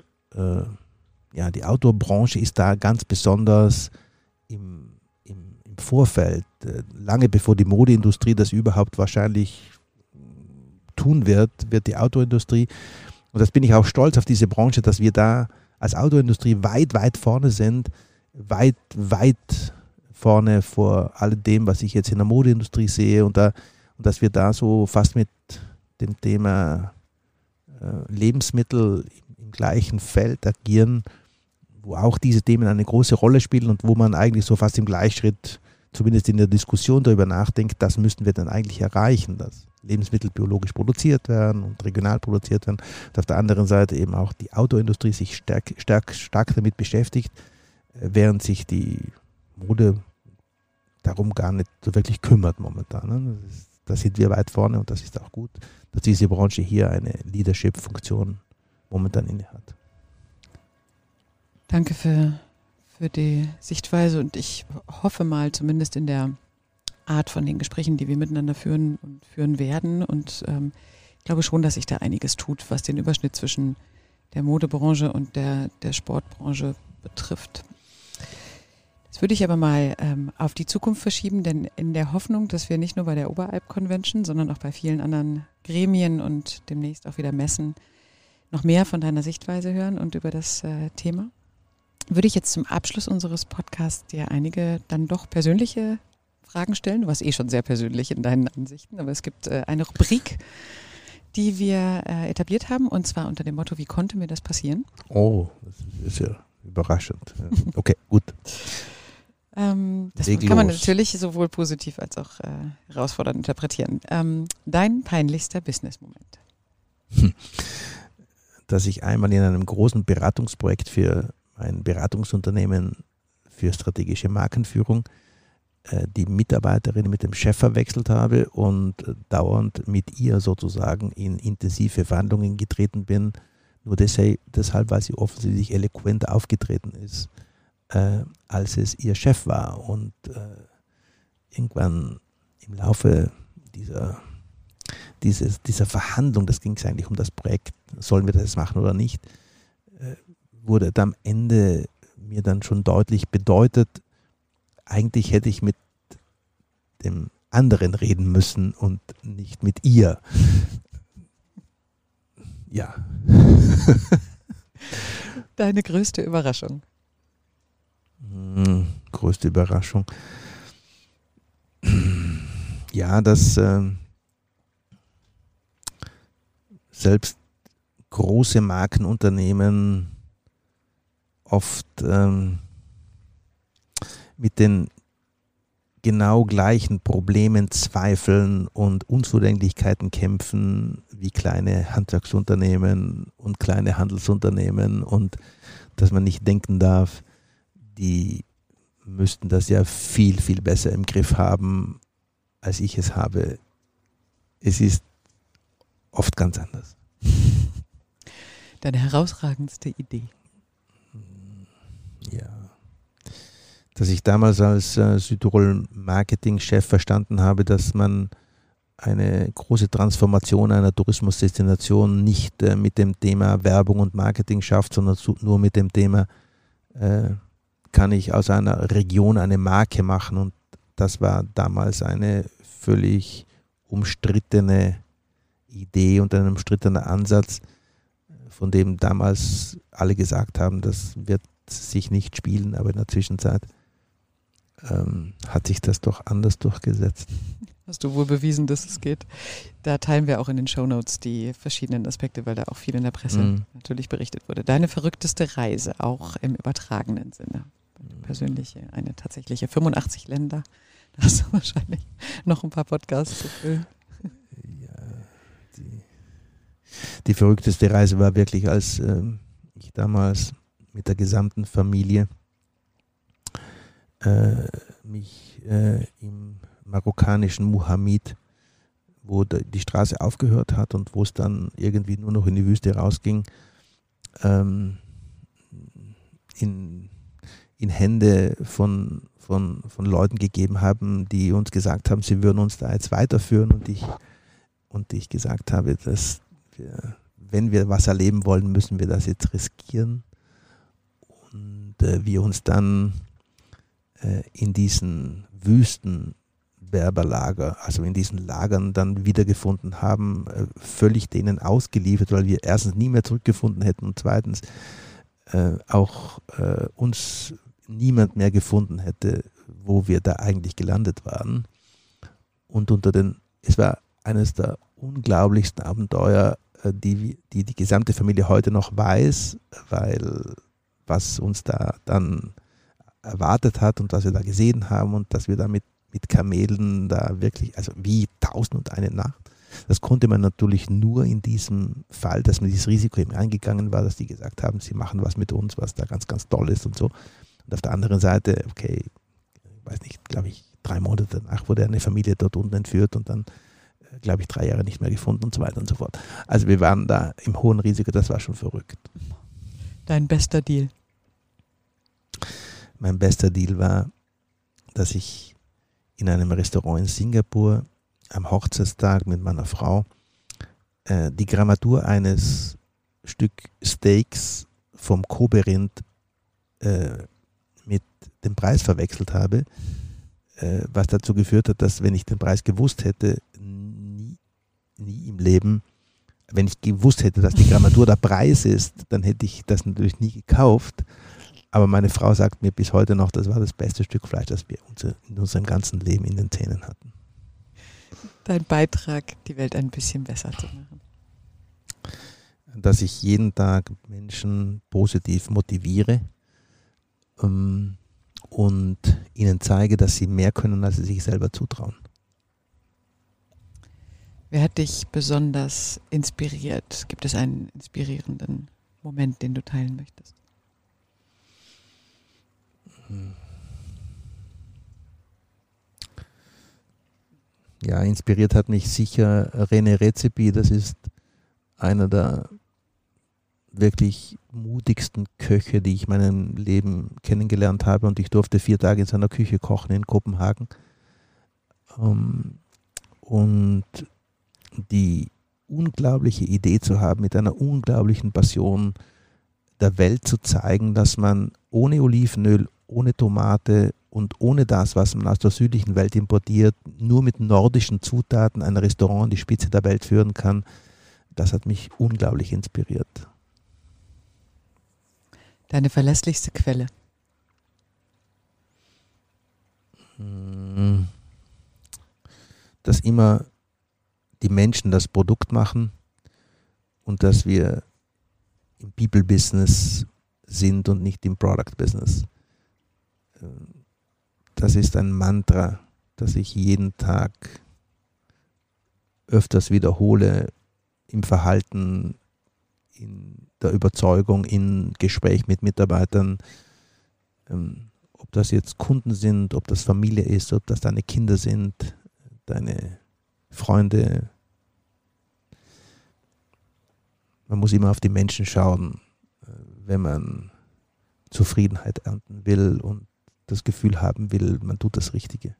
Outdoor-Branche ist da ganz besonders im Vorfeld, lange bevor die Modeindustrie das überhaupt wahrscheinlich tun wird die Outdoor-Industrie, und das bin ich auch stolz auf diese Branche, dass wir da als Outdoor-Industrie weit, weit vorne sind, weit, weit vorne vor all dem, was ich jetzt in der Modeindustrie sehe, und dass wir da so fast mit dem Thema Lebensmittel im gleichen Feld agieren, wo auch diese Themen eine große Rolle spielen und wo man eigentlich so fast im Gleichschritt, zumindest in der Diskussion darüber nachdenkt, das müssten wir dann eigentlich erreichen, dass Lebensmittel biologisch produziert werden und regional produziert werden. Und auf der anderen Seite eben auch die Autoindustrie sich stark damit beschäftigt, während sich die Mode darum gar nicht so wirklich kümmert momentan. Ne? Da sind wir weit vorne, und das ist auch gut, dass diese Branche hier eine Leadership-Funktion momentan innehat. Danke für die Sichtweise, und ich hoffe mal, zumindest in der Art von den Gesprächen, die wir miteinander führen und führen werden, und ich glaube schon, dass sich da einiges tut, was den Überschnitt zwischen der Modebranche und der Sportbranche betrifft. Das würde ich aber mal auf die Zukunft verschieben, denn in der Hoffnung, dass wir nicht nur bei der Oberalp-Convention, sondern auch bei vielen anderen Gremien und demnächst auch wieder Messen noch mehr von deiner Sichtweise hören und über das Thema, würde ich jetzt zum Abschluss unseres Podcasts dir einige dann doch persönliche Fragen stellen. Du warst schon sehr persönlich in deinen Ansichten, aber es gibt eine Rubrik, die wir etabliert haben, und zwar unter dem Motto: Wie konnte mir das passieren? Oh, das ist ja überraschend. Okay, gut. Das kann man natürlich sowohl positiv als auch herausfordernd interpretieren. Dein peinlichster Business-Moment? Dass ich einmal in einem großen Beratungsprojekt für ein Beratungsunternehmen für strategische Markenführung die Mitarbeiterin mit dem Chef verwechselt habe und dauernd mit ihr sozusagen in intensive Verhandlungen getreten bin, nur deshalb, weil sie offensichtlich eloquent aufgetreten ist, als es ihr Chef war. Und irgendwann im Laufe dieser Verhandlung, das ging es eigentlich um das Projekt, sollen wir das machen oder nicht, wurde am Ende mir dann schon deutlich bedeutet, eigentlich hätte ich mit dem anderen reden müssen und nicht mit ihr. Ja. Deine größte Überraschung? Größte Überraschung. Ja, dass selbst große Markenunternehmen oft mit den genau gleichen Problemen, Zweifeln und Unzulänglichkeiten kämpfen wie kleine Handwerksunternehmen und kleine Handelsunternehmen, und dass man nicht denken darf, die müssten das ja viel, viel besser im Griff haben, als ich es habe. Es ist oft ganz anders. Deine herausragendste Idee? Ja. Dass ich damals als Südtirol-Marketing-Chef verstanden habe, dass man eine große Transformation einer Tourismusdestination nicht mit dem Thema Werbung und Marketing schafft, sondern nur mit dem Thema, kann ich aus einer Region eine Marke machen. Und das war damals eine völlig umstrittene Idee und ein umstrittener Ansatz, von dem damals alle gesagt haben, das wird sich nicht spielen, aber in der Zwischenzeit hat sich das doch anders durchgesetzt. Hast du wohl bewiesen, dass es geht. Da teilen wir auch in den Shownotes die verschiedenen Aspekte, weil da auch viel in der Presse natürlich berichtet wurde. Deine verrückteste Reise, auch im übertragenen Sinne. Persönliche, eine tatsächliche 85 Länder. Da hast du wahrscheinlich noch ein paar Podcasts zu füllen. Ja, die verrückteste Reise war wirklich, als ich damals mit der gesamten Familie mich im marokkanischen Mohammed, wo die Straße aufgehört hat und wo es dann irgendwie nur noch in die Wüste rausging, in Hände von Leuten gegeben haben, die uns gesagt haben, sie würden uns da jetzt weiterführen, und ich gesagt habe, dass wenn wir was erleben wollen, müssen wir das jetzt riskieren, und wir uns dann in diesen Wüstenberberlager, also in diesen Lagern dann wiedergefunden haben, völlig denen ausgeliefert, weil wir erstens nie mehr zurückgefunden hätten und zweitens auch uns niemand mehr gefunden hätte, wo wir da eigentlich gelandet waren. Und es war eines der unglaublichsten Abenteuer, die gesamte Familie heute noch weiß, weil was uns da dann erwartet hat und was wir da gesehen haben und dass wir da mit Kamelen da wirklich, also wie 1001 Nacht, das konnte man natürlich nur in diesem Fall, dass man dieses Risiko eben eingegangen war, dass die gesagt haben, sie machen was mit uns, was da ganz, ganz toll ist und so. Und auf der anderen Seite, okay, ich weiß nicht, glaube ich, 3 Monate danach wurde eine Familie dort unten entführt und dann, glaube ich, 3 Jahre nicht mehr gefunden und so weiter und so fort. Also wir waren da im hohen Risiko, das war schon verrückt. Dein bester Deal? Mein bester Deal war, dass ich in einem Restaurant in Singapur am Hochzeitstag mit meiner Frau die Grammatur eines Stück Steaks vom Kobe-Rind mit dem Preis verwechselt habe, was dazu geführt hat, dass, wenn ich den Preis gewusst hätte, nie im Leben, wenn ich gewusst hätte, dass die Grammatur der Preis ist, dann hätte ich das natürlich nie gekauft. Aber meine Frau sagt mir bis heute noch, das war das beste Stück Fleisch, das wir in unserem ganzen Leben in den Zähnen hatten. Dein Beitrag, die Welt ein bisschen besser zu machen. Dass ich jeden Tag Menschen positiv motiviere und ihnen zeige, dass sie mehr können, als sie sich selber zutrauen. Wer hat dich besonders inspiriert? Gibt es einen inspirierenden Moment, den du teilen möchtest? Ja, inspiriert hat mich sicher René Redzepi. Das ist einer der wirklich mutigsten Köche, die ich in meinem Leben kennengelernt habe, und ich durfte 4 Tage in seiner Küche kochen in Kopenhagen. Und die unglaubliche Idee zu haben, mit einer unglaublichen Passion der Welt zu zeigen, dass man ohne Olivenöl, ohne Tomate und ohne das, was man aus der südlichen Welt importiert, nur mit nordischen Zutaten ein Restaurant an die Spitze der Welt führen kann, das hat mich unglaublich inspiriert. Deine verlässlichste Quelle? Dass immer die Menschen das Produkt machen und dass wir im People-Business sind und nicht im Product-Business. Das ist ein Mantra, das ich jeden Tag öfters wiederhole, im Verhalten, in der Überzeugung, im Gespräch mit Mitarbeitern, ob das jetzt Kunden sind, ob das Familie ist, ob das deine Kinder sind, deine Freunde. Man muss immer auf die Menschen schauen, wenn man Zufriedenheit ernten will und das Gefühl haben will, man tut das Richtige.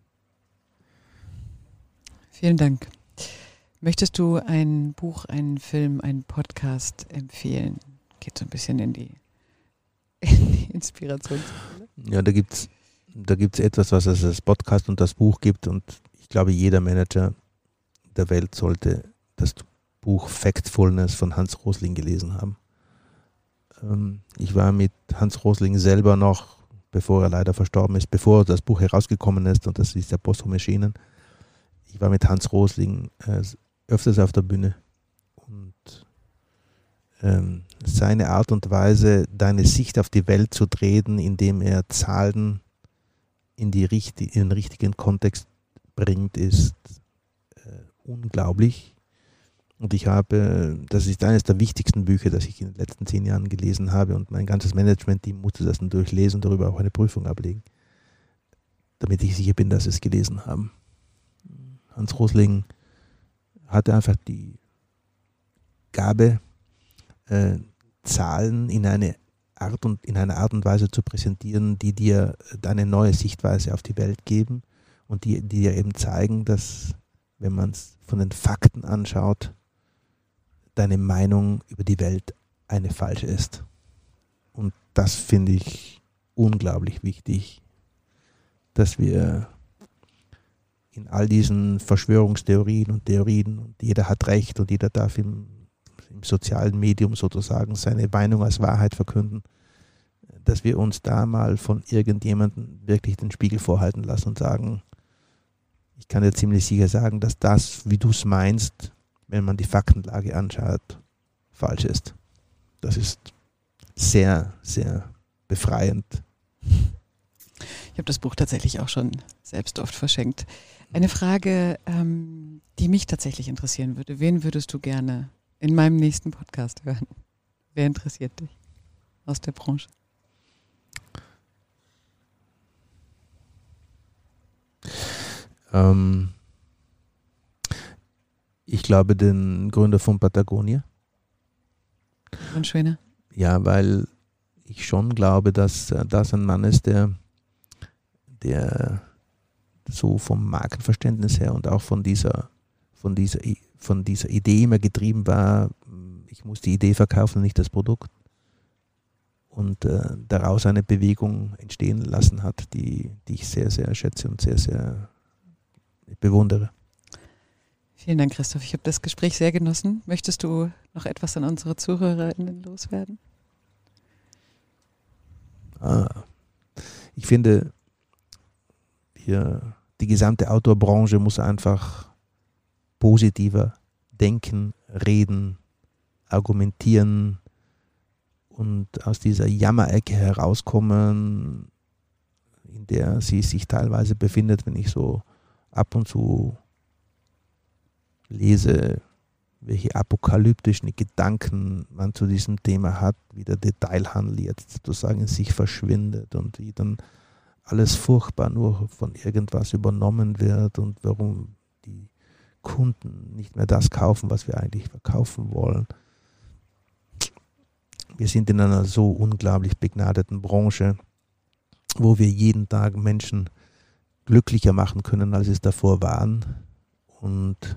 Vielen Dank. Möchtest du ein Buch, einen Film, einen Podcast empfehlen? Geht so ein bisschen in die Inspiration. Ja, da gibt's etwas, was es als Podcast und das Buch gibt, und ich glaube, jeder Manager der Welt sollte das Buch Factfulness von Hans Rosling gelesen haben. Ich war mit Hans Rosling selber noch, bevor er leider verstorben ist, bevor das Buch herausgekommen ist, und das ist der Posthume erschienen. Ich war mit Hans Rosling öfters auf der Bühne, und seine Art und Weise, deine Sicht auf die Welt zu drehen, indem er Zahlen in den richtigen Kontext bringt, ist unglaublich. Und das ist eines der wichtigsten Bücher, das ich in den letzten 10 Jahren gelesen habe, und mein ganzes Management-Team musste das natürlich lesen und darüber auch eine Prüfung ablegen, damit ich sicher bin, dass sie es gelesen haben. Hans Rosling hat einfach die Gabe, Zahlen in einer Art und Weise zu präsentieren, die dir eine neue Sichtweise auf die Welt geben und die dir eben zeigen, dass, wenn man es von den Fakten anschaut, deine Meinung über die Welt eine falsche ist. Und das finde ich unglaublich wichtig, dass wir in all diesen Verschwörungstheorien und Theorien, und jeder hat Recht und jeder darf im sozialen Medium sozusagen seine Meinung als Wahrheit verkünden, dass wir uns da mal von irgendjemandem wirklich den Spiegel vorhalten lassen und sagen, ich kann dir ziemlich sicher sagen, dass das, wie du es meinst, wenn man die Faktenlage anschaut, falsch ist. Das ist sehr, sehr befreiend. Ich habe das Buch tatsächlich auch schon selbst oft verschenkt. Eine Frage, die mich tatsächlich interessieren würde. Wen würdest du gerne in meinem nächsten Podcast hören? Wer interessiert dich aus der Branche? Ich glaube, den Gründer von Patagonia. Ein schöner. Ja, weil ich schon glaube, dass das ein Mann ist, der so vom Markenverständnis her und auch von dieser Idee immer getrieben war, ich muss die Idee verkaufen und nicht das Produkt. Und daraus eine Bewegung entstehen lassen hat, die ich sehr, sehr schätze und sehr, sehr bewundere. Vielen Dank, Christoph. Ich habe das Gespräch sehr genossen. Möchtest du noch etwas an unsere ZuhörerInnen loswerden? Ich finde, die gesamte Outdoor-Branche muss einfach positiver denken, reden, argumentieren und aus dieser Jammerecke herauskommen, in der sie sich teilweise befindet, wenn ich so ab und zu lese, welche apokalyptischen Gedanken man zu diesem Thema hat, wie der Detailhandel jetzt sozusagen in sich verschwindet und wie dann alles furchtbar nur von irgendwas übernommen wird und warum die Kunden nicht mehr das kaufen, was wir eigentlich verkaufen wollen. Wir sind in einer so unglaublich begnadeten Branche, wo wir jeden Tag Menschen glücklicher machen können, als es davor waren. Und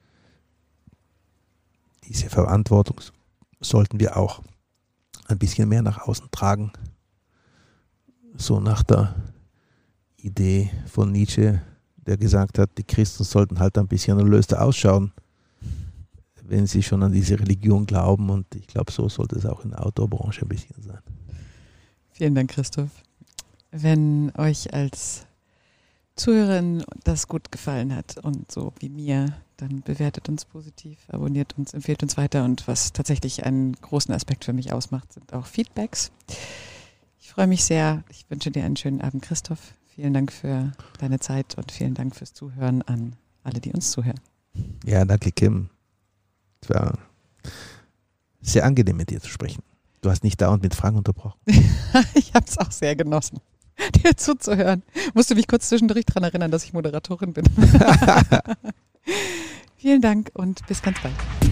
diese Verantwortung sollten wir auch ein bisschen mehr nach außen tragen. So nach der Idee von Nietzsche, der gesagt hat, die Christen sollten halt ein bisschen erlöster ausschauen, wenn sie schon an diese Religion glauben. Und ich glaube, so sollte es auch in der Outdoor-Branche ein bisschen sein. Vielen Dank, Christoph. Wenn euch als Zuhörerin das gut gefallen hat und so wie mir, dann bewertet uns positiv, abonniert uns, empfehlt uns weiter. Und was tatsächlich einen großen Aspekt für mich ausmacht, sind auch Feedbacks. Ich freue mich sehr. Ich wünsche dir einen schönen Abend, Christoph. Vielen Dank für deine Zeit und vielen Dank fürs Zuhören an alle, die uns zuhören. Ja, danke, Kim. Es war sehr angenehm, mit dir zu sprechen. Du hast nicht dauernd mit Fragen unterbrochen. Ich habe es auch sehr genossen, dir zuzuhören. Musste mich kurz zwischendurch daran erinnern, dass ich Moderatorin bin. Vielen Dank und bis ganz bald.